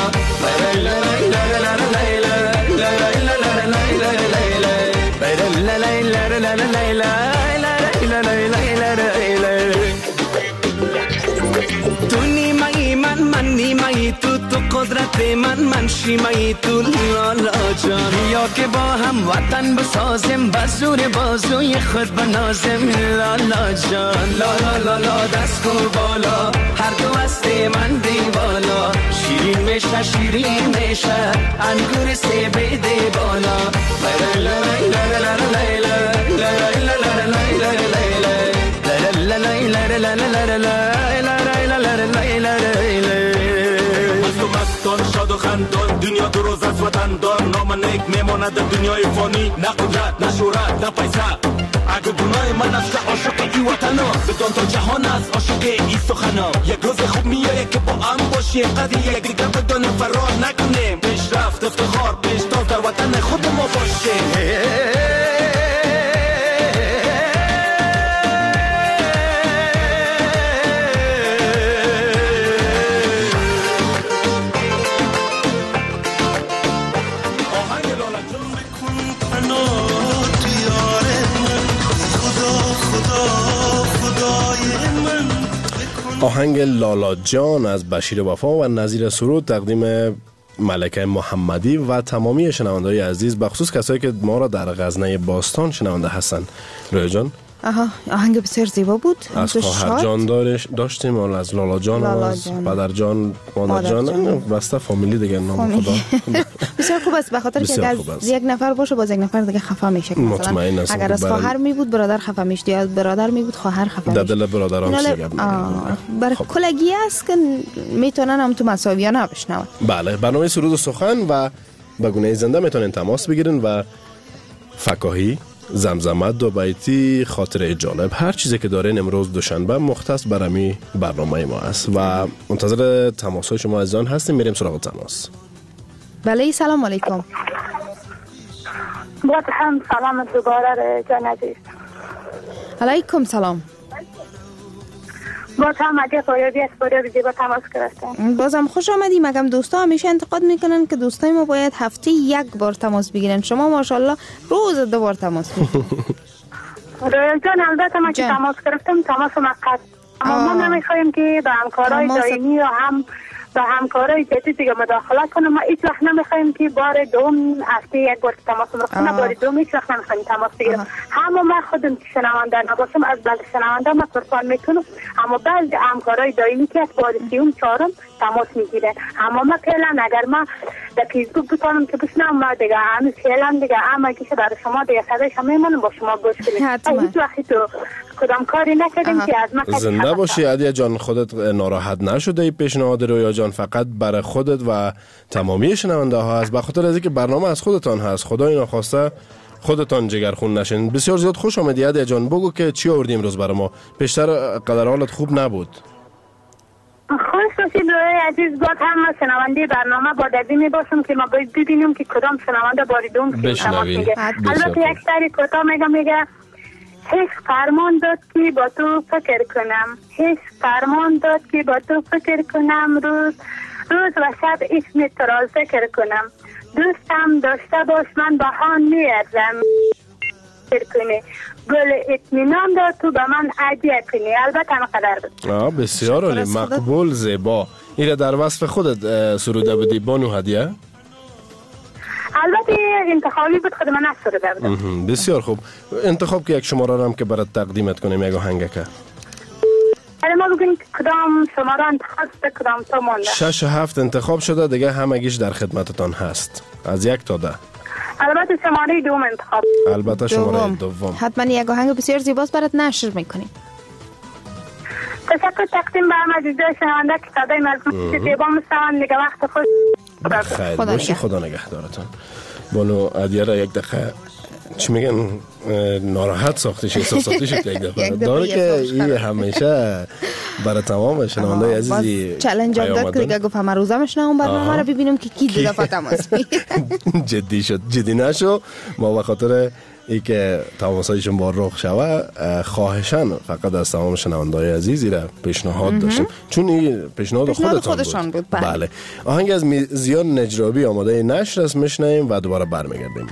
شیمایی تو قدرت من شیمایی تو لالا جان. یا که با هم وطن بسازم بزور بازوی خود بنازم لالا جان. لالا لالا دست کو بالا هر دو هست من دیوالا. شیرین میشه شیرین میشه انگور سه بیده بالا.
مستان شاد و خندان دنیا دو روز از وطن دار. نام نیک میماند در دنیای فانی. نه قدرت نه شهرت نه پیسه. اگه گناه من است عاشق ای وطنا بدان تا جهان است عاشق ای سخنا. یک روز خوب میآید که با هم باشیم قدر یک دیگر بدانیم فرار نکنیم. پیشرفت افتخار پیشتاز در وطن خود ما باشیم.
آهنگ لالا جان از بشیر وفا و نظیر سرود تقدیم ملکه محمدی و تمامی شنونده‌های عزیز، بخصوص کسایی که ما را در غزنه باستان شنونده هستن. رویا جان
آهنگ بسیار زیبا بود.
از خواهر جان داشتیم، از لالا جان، از پدر جان، مادر جان، بسته فامیلی دیگه نام خدا.
بسیار خوب است، به خاطر که از یک نفر باشه باز یک نفر دیگه خفا میشه.
مطمئن هستم
اگر از خواهر می بود برادر خفا میشد، یا برادر می بود خواهر خفا میشد.
دل برادران سیگم
برای کلگی است که میتونن هم تو مساویانه بشنون.
بله، برنامه سرود و سخن و به گونه زنده میتونن تماس بگیرن و فکاهی، زمزمت، دو بیتی، خاطره جالب، هر چیزی که دارین امروز دوشنبه مختص برمی برنامه ما است و منتظر تماس‌های شما عزیزان هستیم. میریم سراغ تماس.
بله، سلام علیکم.
با هم سلام دوباره جان عزیز.
علیکم سلام.
باز هم اگه پایابی از پایابی با تماس گرفتم.
بازم خوش آمدی. مگم دوستا همیشه انتقاد میکنن که دوستای ما باید هفته یک بار تماس بگیرن، شما ماشاءالله روز 2 بار تماس میگیرید.
رویال جان البته من که تماس گرفتم تماس مقصد، اما ما نمیخوایم که به همکارای دائمی یا هم به همکارای جدید دیگه مداخله کنم. ما هیچ وقت نمیخوایم که بار دوم هفته یک بار تماس بکنم. بار دوم هیچ وقت نمیخوایم تماس بگیرم. اما من خودم که شنونده نباشم از بعد شنونده ما پرسان میکنم، اما بعضی همکارای دائمی که از بار سیوم چهارم تماس میگیرن. اما ما فعلا اگر ما در فیسبوک بتونم که بشنم، ما دیگه هنوز فعلا دیگه اما که برای شما دیگه صدای شما میمونم با شما گوش کنیم. هیچ وقتی تو کدام کاری نکردیم که از ما
زنده باشی. عدیه جان، خودت ناراحت نشده ای پیشنهاد رویا جان؟ فقط برای خودت و تمامی شنونده ها هست، به خاطر از اینکه برنامه از خودتان هست. خدای ناخواسته خودتان جگرخون نشین. بسیار زیاد خوش آمدی عدیه جان. بگو که چی آوردی امروز برای ما؟ پیشتر قدر حالت خوب نبود.
خوش باشید روی عزیز. باز هم شنونده برنامه با دردی می باشم که ما باید ببینیم که کدام شنونده باری دوم
بشنوی.
البته یک سری کوتاه میگه هیچ فرمان داد که با تو فکر کنم، هیچ فرمان داد که با تو فکر کنم، روز و شب اسم تو را ذکر کنم، دوستم داشته باش من بهان میارزم فکر کنی، گل اطمینان داد تو به من هدیه کنی. البته نقدر بود.
بسیار عالی، مقبول، زیبا. ایره در وصف خودت سروده بودی بانو هدیه؟
البته انتخابی بود، خود من نسروده بودم.
بسیار خوب. انتخاب که یک شماره هم که برات تقدیمت کنیم یک آهنگکه.
ما بگیم کدام شماره انتخاب شده، کدام تا مونده.
6 و 7 انتخاب شده دیگه، همگیش در خدمتتان هست از 1 تا 10.
البته شماره دوم انتخاب.
البته شماره دوم.
حتما یک آهنگ بسیار زیباست برات نشر میکنیم.
تشکر تقدیم به عزیزای شنونده که صدای مظلوم زیبا میشنون. دیگه وقت خوش
خیر باشی. خدا نگهدارتان. بانو عدیه را یک دقیقه چی میگن ناراحت ساختش، احساساتیش یک دفعه داره که این همیشه برای تمام شنونده‌های عزیزی
چالش داد که دیگه گفتم روزا میشنم برنامه رو ببینیم که کی دیگه تماس
جدی شد. جدی نشو. ما به خاطر ای که تماسایشون با رخ شوه خواهشان فقط از تمام شنونده‌های عزیزی را پیشنهاد داشتیم، چون این پیشنهاد خودشان بود. بله. آهنگ از زیان نجرابی آماده نشر است، میشنویم و دوباره برمیگردیم.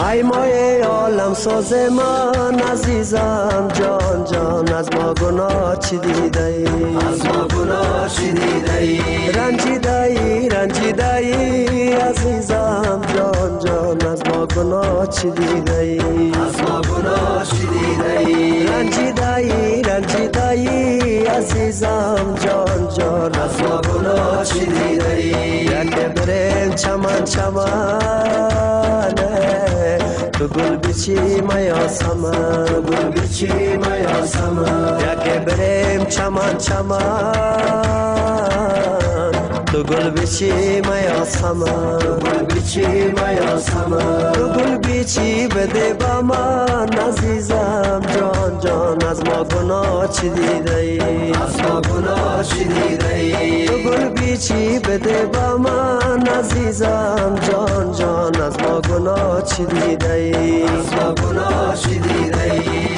ای مایه عالم ساز من عزیزم جان جان از ما گناه چی دیده ای؟ از ما گناه چی دیده ای؟ رنجیده ای عزیزم جان جان از ما گناه چی دیده ای؟ از ما گناه چی دیده ای؟ رنجیده ای عزیزم جان جان از ما گناه چی دیده ای؟ یک بریم چمن تو گل بیچی میا سمن یک بریم چمن تو گل بیچی میا سمن تو گل بیچی بده با من عزیزم جان جان از ما گناه چی دیده ای؟ از ما گناه چی دیده ای؟ تو گل بیچی بده با من عزیزم جان جان از ما گناه چی دیده ای؟ از ما گناه چی دیده ای؟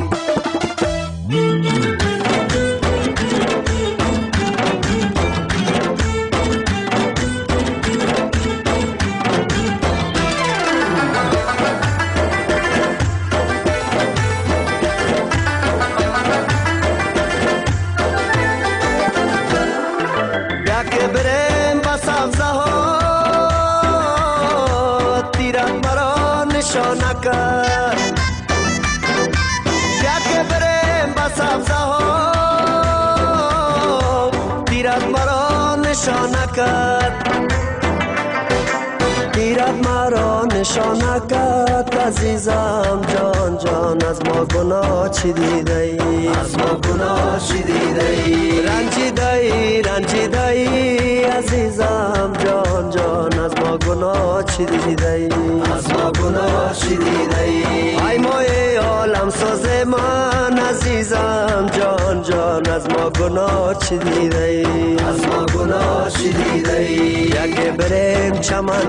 دیرت مرا نشانکت عزیزم جان جان از ما گناه چی دیده ای؟ از ما گناه چی دیده ای؟ رنجیده ای عزیزم جان جان از ما گناه چی دیده ای؟ از ما گناه چی دیده ای؟ ای مایه عالم ساز من عزیزم جان جان از ما گناه چی دیده ای؟ از ما گناه چی دیده ای؟ یک بریم چمن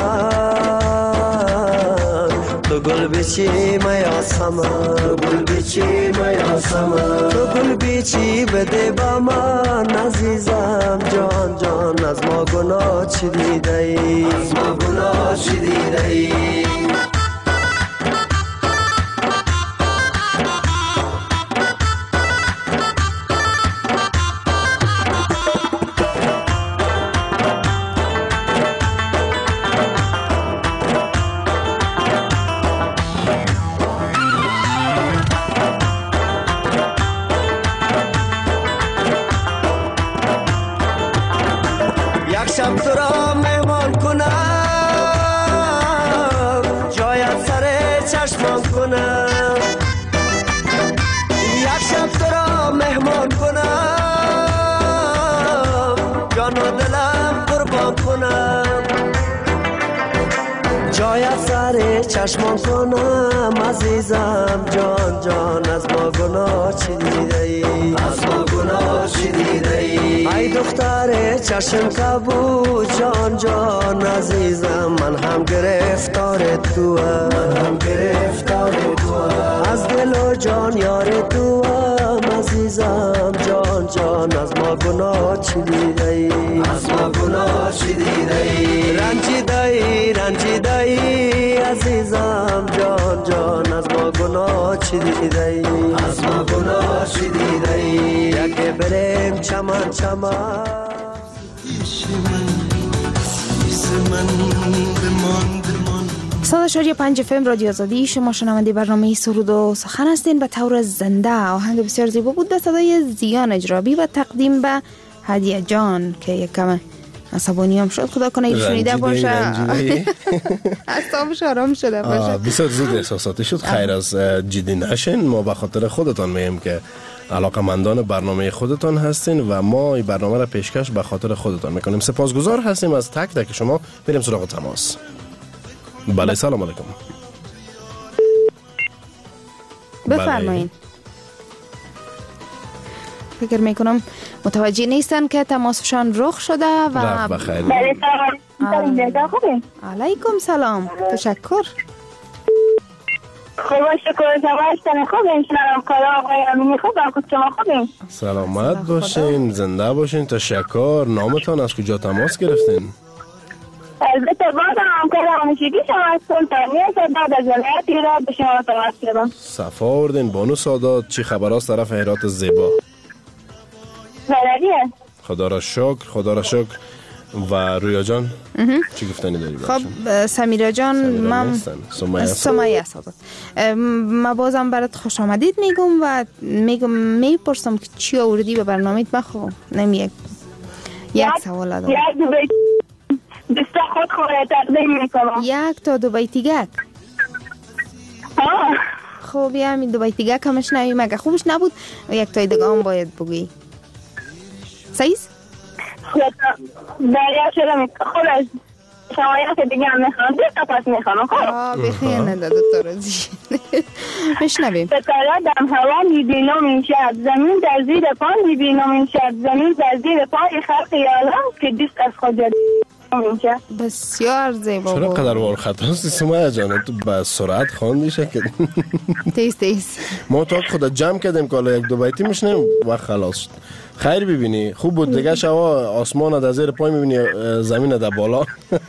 تو گل بیچی میا سمن تو گل بیچی بده با من عزیزم جان جان از ما گناه چی دیده ای؟ از ما گناه چی دیده ای؟ شب تو را مهمان کنم جایت سر چشمان کنم یک شب تو را مهمان کنم جان و دلم قربان کنم جایت سر چشمان کنم عزیزم جان جان از ما گناه چی دیده ای؟ از ما گناه چی دیده ای؟ ای دختر چشم کبود جان جان عزیزم من هم گرفتار تو از دل و جان یار تو عزیزم جان جان از ما گناه چی دیده ای؟ از ما گناه چی دیده ای؟ رنجیده ای عزیزم جان جان از ما گناه چی دیده ای؟ از ما گناه چی دیده ای؟ یک بریم چمن
100.5 FM رادیو آزادی، شما شنونده برنامه سرود و سخن هستین. به طور زنده آهنگ بسیار زیبا بود به صدای زیان اجرابی و تقدیم به هدیه جان که یک کم عصبانی هم شد. خدا کنه شنیده باشه اعصابش آرام شده باشه.
بسیار زود احساساتی شد. خیر از جدی نشین. ما به خاطر خودتان میگیم که علاقمندان برنامه خودتان هستین و ما این برنامه را پیشکش به خاطر خودتان میکنیم. سپاسگزار هستیم از تک تک شما. بریم سراغ تماس. بله سلام علیکم.
بفرمایین. فکر میکنم متوجه نیستن که تماسشان رخ شده و
بخیر.
بله سلام
علیکم سلام. تشکر.
خوب شکر زمانستان خوبین. سلام کارا آقای امینی خوبم. خود شما خوبین؟
سلامت باشین، زنده باشین. تشکر. نامتان از کجا تماس گرفتین؟
البته بعد همکار همیشگی شما از سلطانی سادات از ولایت هرات به شما توسلم.
صفا آوردین بانو سادات. چی خبر است طرف هرات زیبا؟
بلدیه.
خدا را شکر. و رویا جان چی گفتنی داری؟
خب سمیرا جان من سمیه سادات ما بازم برات خوش آمدید میگم و میپرسم که چی آوردی به برنامه ما. نمی یک سوال دارم.
یک خود خوره تقدیم میکنم.
یک تا دو بیتیگک. خب یه همین دو بیتیگک همش نویم. اگه خوبش نبود یک تای دیگه هم باید بگویی. سیز؟
دریا شده میکنم. خب از شما یک دیگه هم میخوام. دو تا پس میخوام. خب
بخیر نده دو تا رازی بشنویم.
ستاره دم هوا میبینم این شب زمین در زیر پا میبینم این شب زمین در زیر پای خلق یالم که دیست از خود
بسیار زیبا.
چرا قدر وار خط هستی سمیه جان؟ تو با سرعت خواندی شکل
تیز
ما تا خود جمع کردیم که حالا یک دو بیتی میشنیم و خلاص شد. خیر ببینی خوب بود دیگه. شما آسمان در زیر پای میبینی زمین در بالا.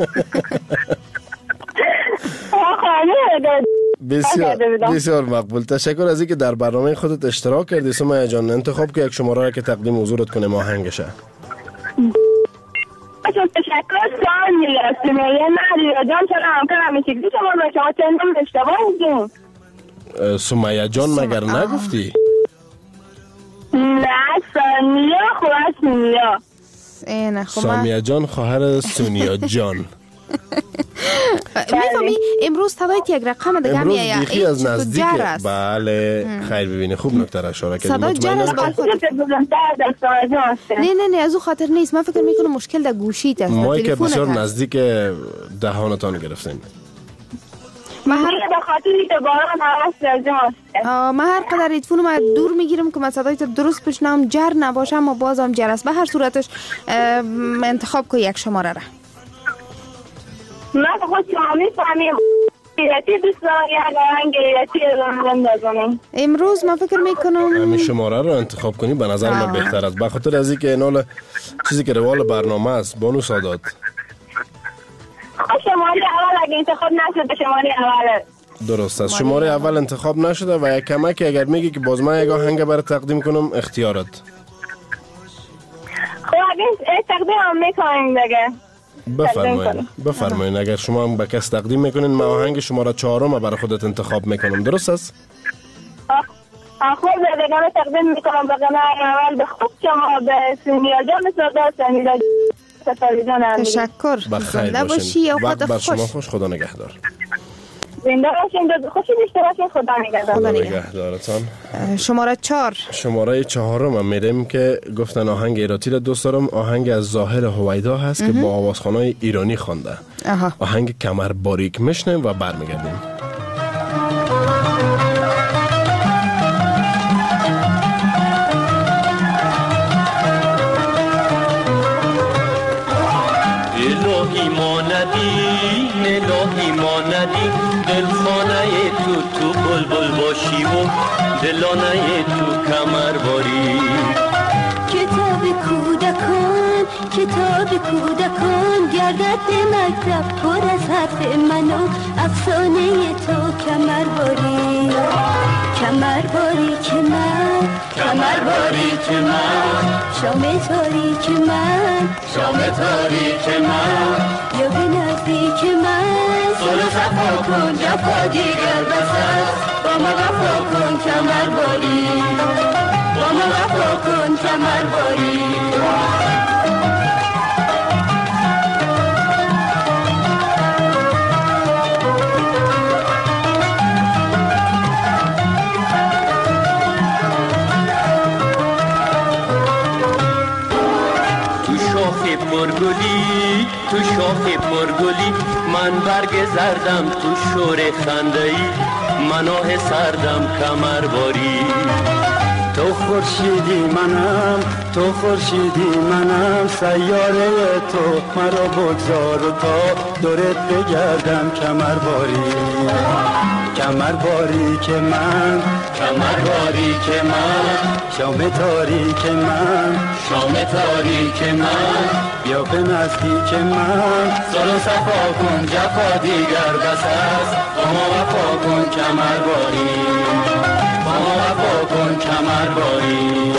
بسیار مقبول. تشکر از اینکه در برنامه خودت اشتراک کردی سمیه جان. انتخاب که یک شماره را که تقدیم حضورت کنیم آهنگشه.
تشکر سوال میگستیم یه نریو جان چرا همکار همیشگی شما به شما چندم اشتباه میگیم.
سمیه جان مگر نگفتی؟
نه سانیا خواهر سونیا.
سامیه جان خواهر سونیا جان.
میفهمی امروز صدایت یک رقم دیگه هم یا
بیخی از نزدیک. بله خیر ببینی خوب نکته را اشاره کردی.
صدای جر است نه از او خاطر نیست. من فکر میکنم مشکل در گوشیت است.
ما که بسیار نزدیک دهانتان گرفتیم.
من
هر قدر ایتفون ما دور میگیرم که من صدایت درست بشنم جر نباشه اما بازم جر است. به هر صورتش انتخاب که یک شماره را.
من خود شما میفهمیم گیرتی دوست دارم یک آهنگ گیرتی رو
امروز من فکر میکنم
همین شماره رو انتخاب کنی به نظر من بهتر است. بخاطر از اینکه اینال چیزی که روال برنامه است بانو سادات.
شماره اول اگه انتخاب نشده شماره اول
درست است. شماره اول انتخاب نشده و یک کمک اگر میگی که باز من یک آهنگ برای تقدیم کنم اختیارات.
خب اگه تقدیم هم میکنیم دیگه.
بفرمایید اگر شما هم به کس تقدیم میکنین من آهنگ شماره 4 برای خودت انتخاب میکنم. درست است؟
خود دیگه تقدیم میکنم به قناه اول به خود شما به سونیا جان سادات سمیرا جان.
تشکر.
زنده باشی. وقت بر شما خوش. خدا نگهدار.
زنده باشین. خوشی داشته باشین. خدا نگهدار.
خدا نگهدارتان.
شماره 4.
شماره 4 من میدم که گفتن آهنگ ایراتی را دوست دارم. آهنگ از ظاهر هویدا هست که با آوازخوانای ایرانی خوانده. آهنگ کمر باریک میشنیم و برمیگردیم.
الهی ما ندی دلخانه تو بلبل باشی و دلانه تو کمر باری. کتاب کودکان گردد مکتب پر از حرف من و افسانه تو کمر باری. کمر باری که من شام تاریک من یا به نزدیک من صلح صفا کن جفا دیگر بس است. با ما وفا کن کمر باری. تو شاخ پرگلی من برگ زردم تو شور خنده‌ای مناه سردم کمر باری. تو خورشیدی منم سیاره تو مرا بگذار و تا دورت بگردم کمر باری که من
شام تاریک من شام تاریک من بیا به نزدیک من سر و صفا کن جفا دیگر بس است با ما وفا کن کمر باری با ما وفا کن کمر باری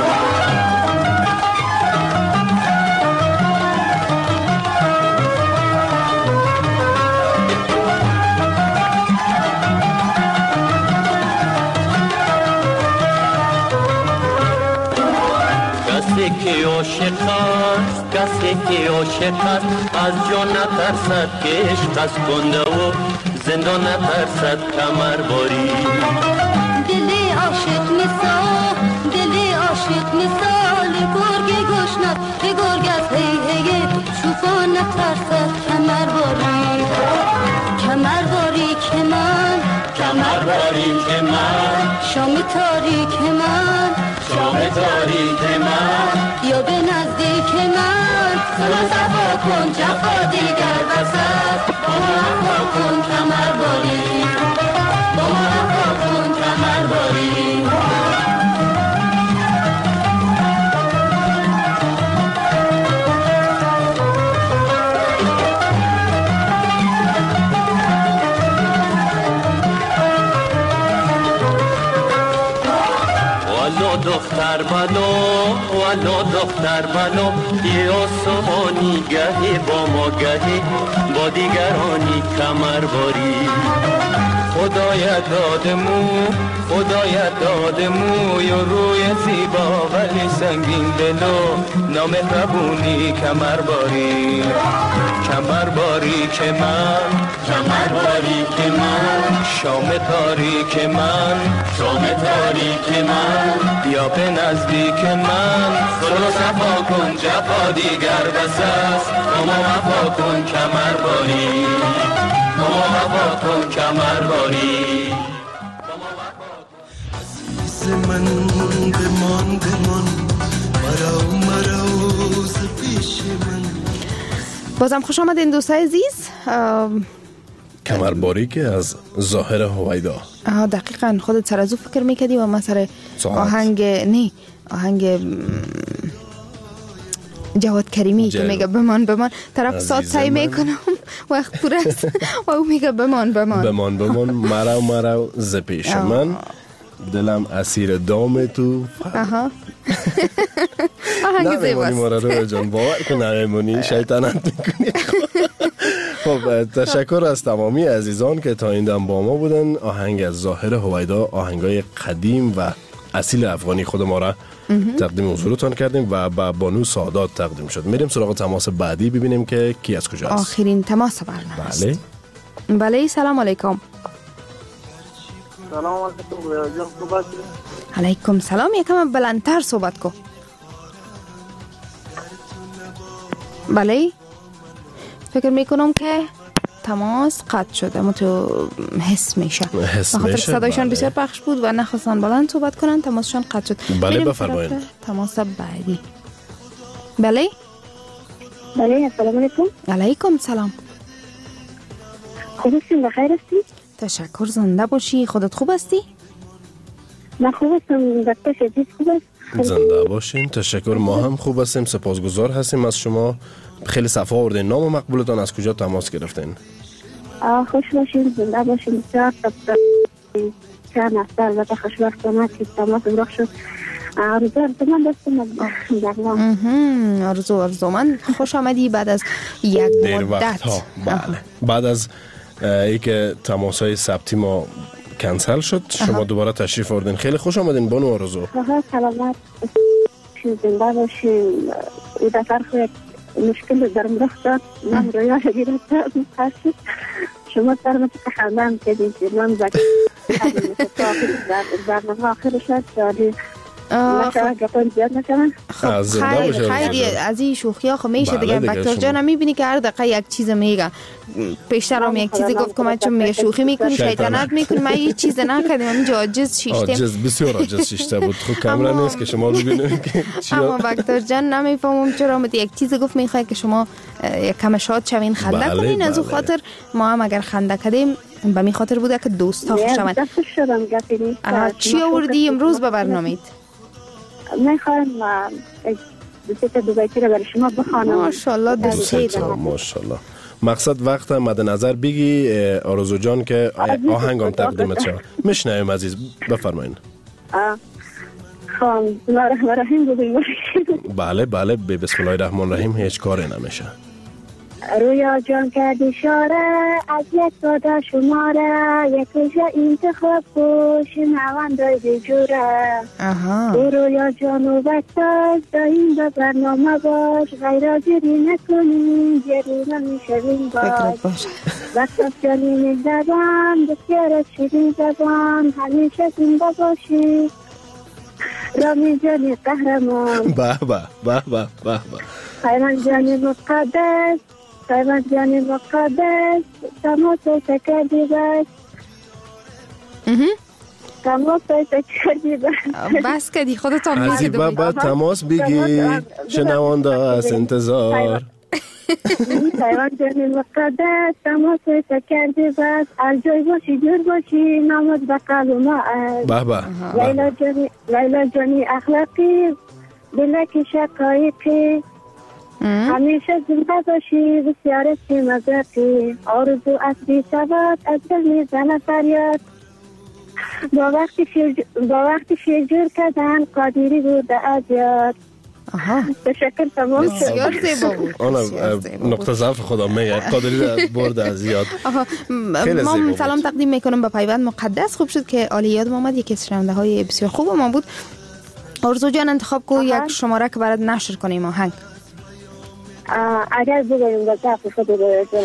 که عاشق است کسی که عاشق است از جان نترسد که عشق است گنده و زندان نترسد کمر باری
دلی عاشق مثال دلی عاشق مثال گرگ گشنه به گرگ از هی چوپان نترسد کمر باری کمر باری که من
کمر باری که من
شام تاریک من
شام تاریک من
یا به نزدیک من
سر صفا کن جفا دیگر بس است با ما وفا کن کمر باری با ما وفا کن کمر باری دختر بلو یه آسمانی گهی با ما گهی با دیگرانی کمر باری خدایت داده موی و روی زیبا ولی سنگین دلو نامهربونی کمر باری کمر باری که من کمر باری که من شام تاریک من شام تاریک من بیا به نزدیک من سر و صفا کن جفا دیگر بس است با ما وفا کن کمر باری با ما وفا کن کمر باری عزیز من بمان مرا ز پیش من.
بازم خوش آمدین دوستای عزیز.
کمرباری که از ظاهر هویدا.
دقیقاً خودت سر از او فکر میکردی و من سر آهنگ جواد کریمی که میگه بمان طرف ساعت سعی میکنم وقت پر است و او میگه بمان
مرا ز پیش من دلم اسیر دام تو.
آهنگ زیباست.
ما رو جان باور کن نمیمونی شیطنت میکنی. خب تشکر از تمامی عزیزان که تا این دم با ما بودن. آهنگ از ظاهر هویدا، آهنگای قدیم و اصیل افغانی خود ما را تقدیم حضورتان کردیم و با بانو سادات تقدیم شد. میریم سراغ تماس بعدی ببینیم که کی از کجا است.
آخرین تماس برنامه است. بله سلام علیکم.
سلام
علیکم سلام. یکم بلندتر صحبت کو. بله فکر میکنم که تماس قطع شده. ما تو حس میشه بخاطر صدایشان بسیار پخش بود و نخواستن بلند صحبت کنن تماسشان قطع شد.
بله بفرمایید.
تماس بعدی. بله
السلام علیکم.
علیکم سلام.
خوب هستین؟ بخیر هستی؟
تشکر. زنده باشی. خودت خوب هستی؟
من خوب هستم. دکتر شدید خوب است؟
زنده باشین. تشکر. ما هم خوب هستیم. سپاسگزار هستیم از شما. خیلی صفا آوردین. نام و مقبولتان از کجا تماس گرفتین؟
خوش باشین. زنده باشین. چند هفته البته خوشبختانه که تماس امراه شد. آرزو من دستم
آرزو من خوش آمدی بعد از یک مدت.
بله. بعد از اینکه تماس‌های ثبتی ما کنسل شد شما دوباره تشریف آوردین. خیلی خوش آمدین بانو آرزو.
سلامت زنده باشین. این دفعه خود مشکل در رخ داد. من رویا گرفتم خشید شما سرمت خندم کردین که من برنامه آخر شد شادی
خیلی از این شوخی ها میشه دیگه. بکتر جان میبینی که هر دقیقه یک چیز میگه. پیشتر هم یک چیز گفت که من چون میگه شوخی میکنی شیطنت میکنی. من هیچ چیز نکردیم. همینجا عاجز شیشتیم.
بسیار عاجز شیشته بود. خب کاملا نیست که شما ببینید.
اما بکتر جان نمیفهمم چرا مت یک چیز گفت میخواد که شما یک کم شاد شوین خنده کنین. از اون خاطر ما هم اگر خنده کردیم به می خاطر بوده که دوستا خوش آمد. چی آوردی امروز به برنامه؟
میخوایم دوسته دو بیتی را برای شما بخوانم.
ماشاءالله
ماشاءالله. مقصد وقت مد نظر بگی آرزو جان که آهنگم تقدیمت شد. میشنویم عزیز، بفرمایید.
خب بسم الله الرحمن الرحیم بگویم.
بله بله، به بسم الله الرحمن الرحیم هیچ کاری نمیشه.
رویا جان کرد اشاره از یک صدا شماره، یک جا انتخاب کش نواندای بجوره. رویا جان و بکتاز داییم به برنامه باش، غیر جری نکنیم جرینا میشویم باش. بکتاز جانی زبان بسیار شیرین زبان، همیشه زنده باشی رامی جانی قهرمان.
به به به به به.
پیمان جانی مقدس، پیمان جانی مقدس، تماس کردی بس. تماس کردی
بس کردی خودتان میگید.
عزیز بابا تماس بگی شنوانده از انتظار.
پیمان جانی مقدس، تماس کردی بس، الجای باشی جور باشی نامد بقل و ما.
به به.
لیلا جانی اخلاقی بلک شقایقی، همیشه زنده باشی بسیار مزرقی، آرزو اصلی سواد از دل میزنه فریاد. با وقتی شیرجور کردن قادری بود از یاد. تشکر تمام.
بسیار زیبا بود.
نقطه ضعف خودم میگه قادری برد از یاد.
ما سلام تقدیم میکنم به پیوند مقدس. خوب شد که عالی یادم آمد، یکی از شنونده های بسیار خوب ما بود. آرزو جان انتخاب کو یک شماره که برات نشر کنیم آهنگ.
اگر بگویم به ذوق خودم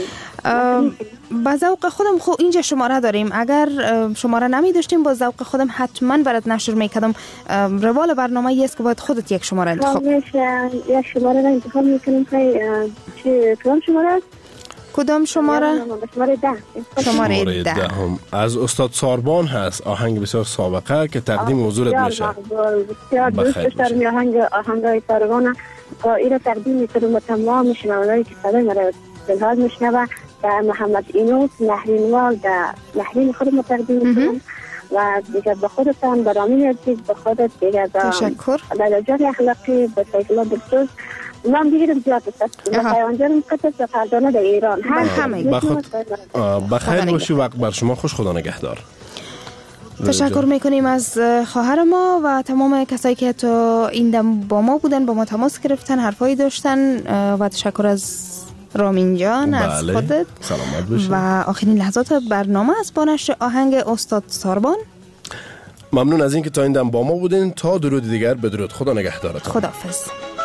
با ذوق خودم خب اینجا شماره داریم، اگر شماره نمی داشتیم با ذوق خودم حتما برات نشر میکردم. روال برنامه است که باید خودت یک شماره انتخاب کنی.
یک شماره را انتخاب میکنیم. کدام شماره است؟
کدام شماره؟
شماره 10 از استاد ساربان هست، آهنگ بسیار سابقه که تقدیم حضورت میشه.
بسیار دوست دارم آهنگای ساربان و این را تقدیم میکنم به تمام شنوندهایی که صدای مرا دلحال میشنوه. و محمد اینوس نهرینوال در نهرین خودم تقدیم میکنم و دیگر به خودتان، به رامین عزیز، به خودت دیگر،
تشکر.
لیلا جان اخلاقی، به سیف الله دلسوز، نام دیگرم زیاد است. به پیوان جان مقدس و فردانه در ایران
همه.
بخیر باشی، وقت بر شما خوش، خدا نگهدار.
تشکر میکنیم از خواهر ما و تمام کسایی که تو این دم با ما بودن، با ما تماس گرفتن، حرفایی داشتن و تشکر از رامین جان. از خودت
سلامت باشی.
و آخرین لحظات برنامه از با نشر آهنگ استاد ساربان.
ممنون از اینکه تا این دم با ما بودین. تا درود دیگر بدرود، خدا نگهدارتان.
خداحافظ.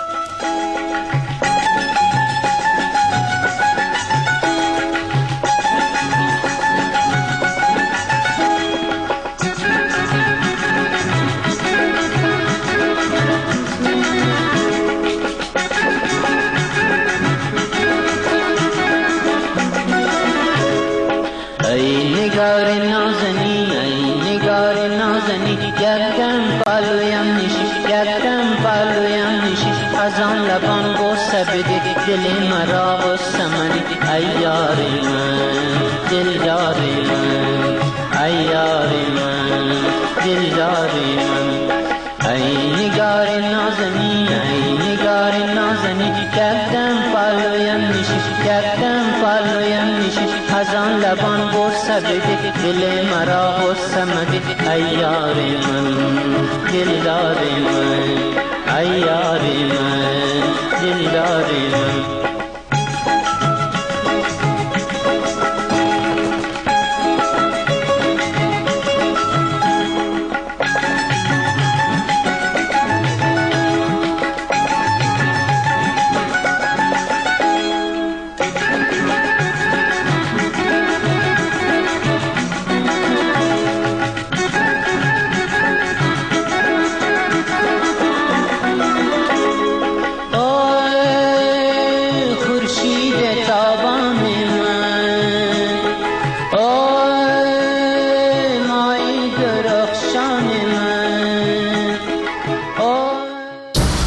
لبان بوسه بده دل مرا غصه منی ای یاری من، دل یاری من، ای یاری من، دل یاری من. ای نگار نازنی، ای نگار نازنی، کردم پالویم میشی، کردم پالویم میشی، از آن لبان بوسه بده دل مرا غصه مده ای یاری من، دل یاری من، ای یاری من، دل یاری من.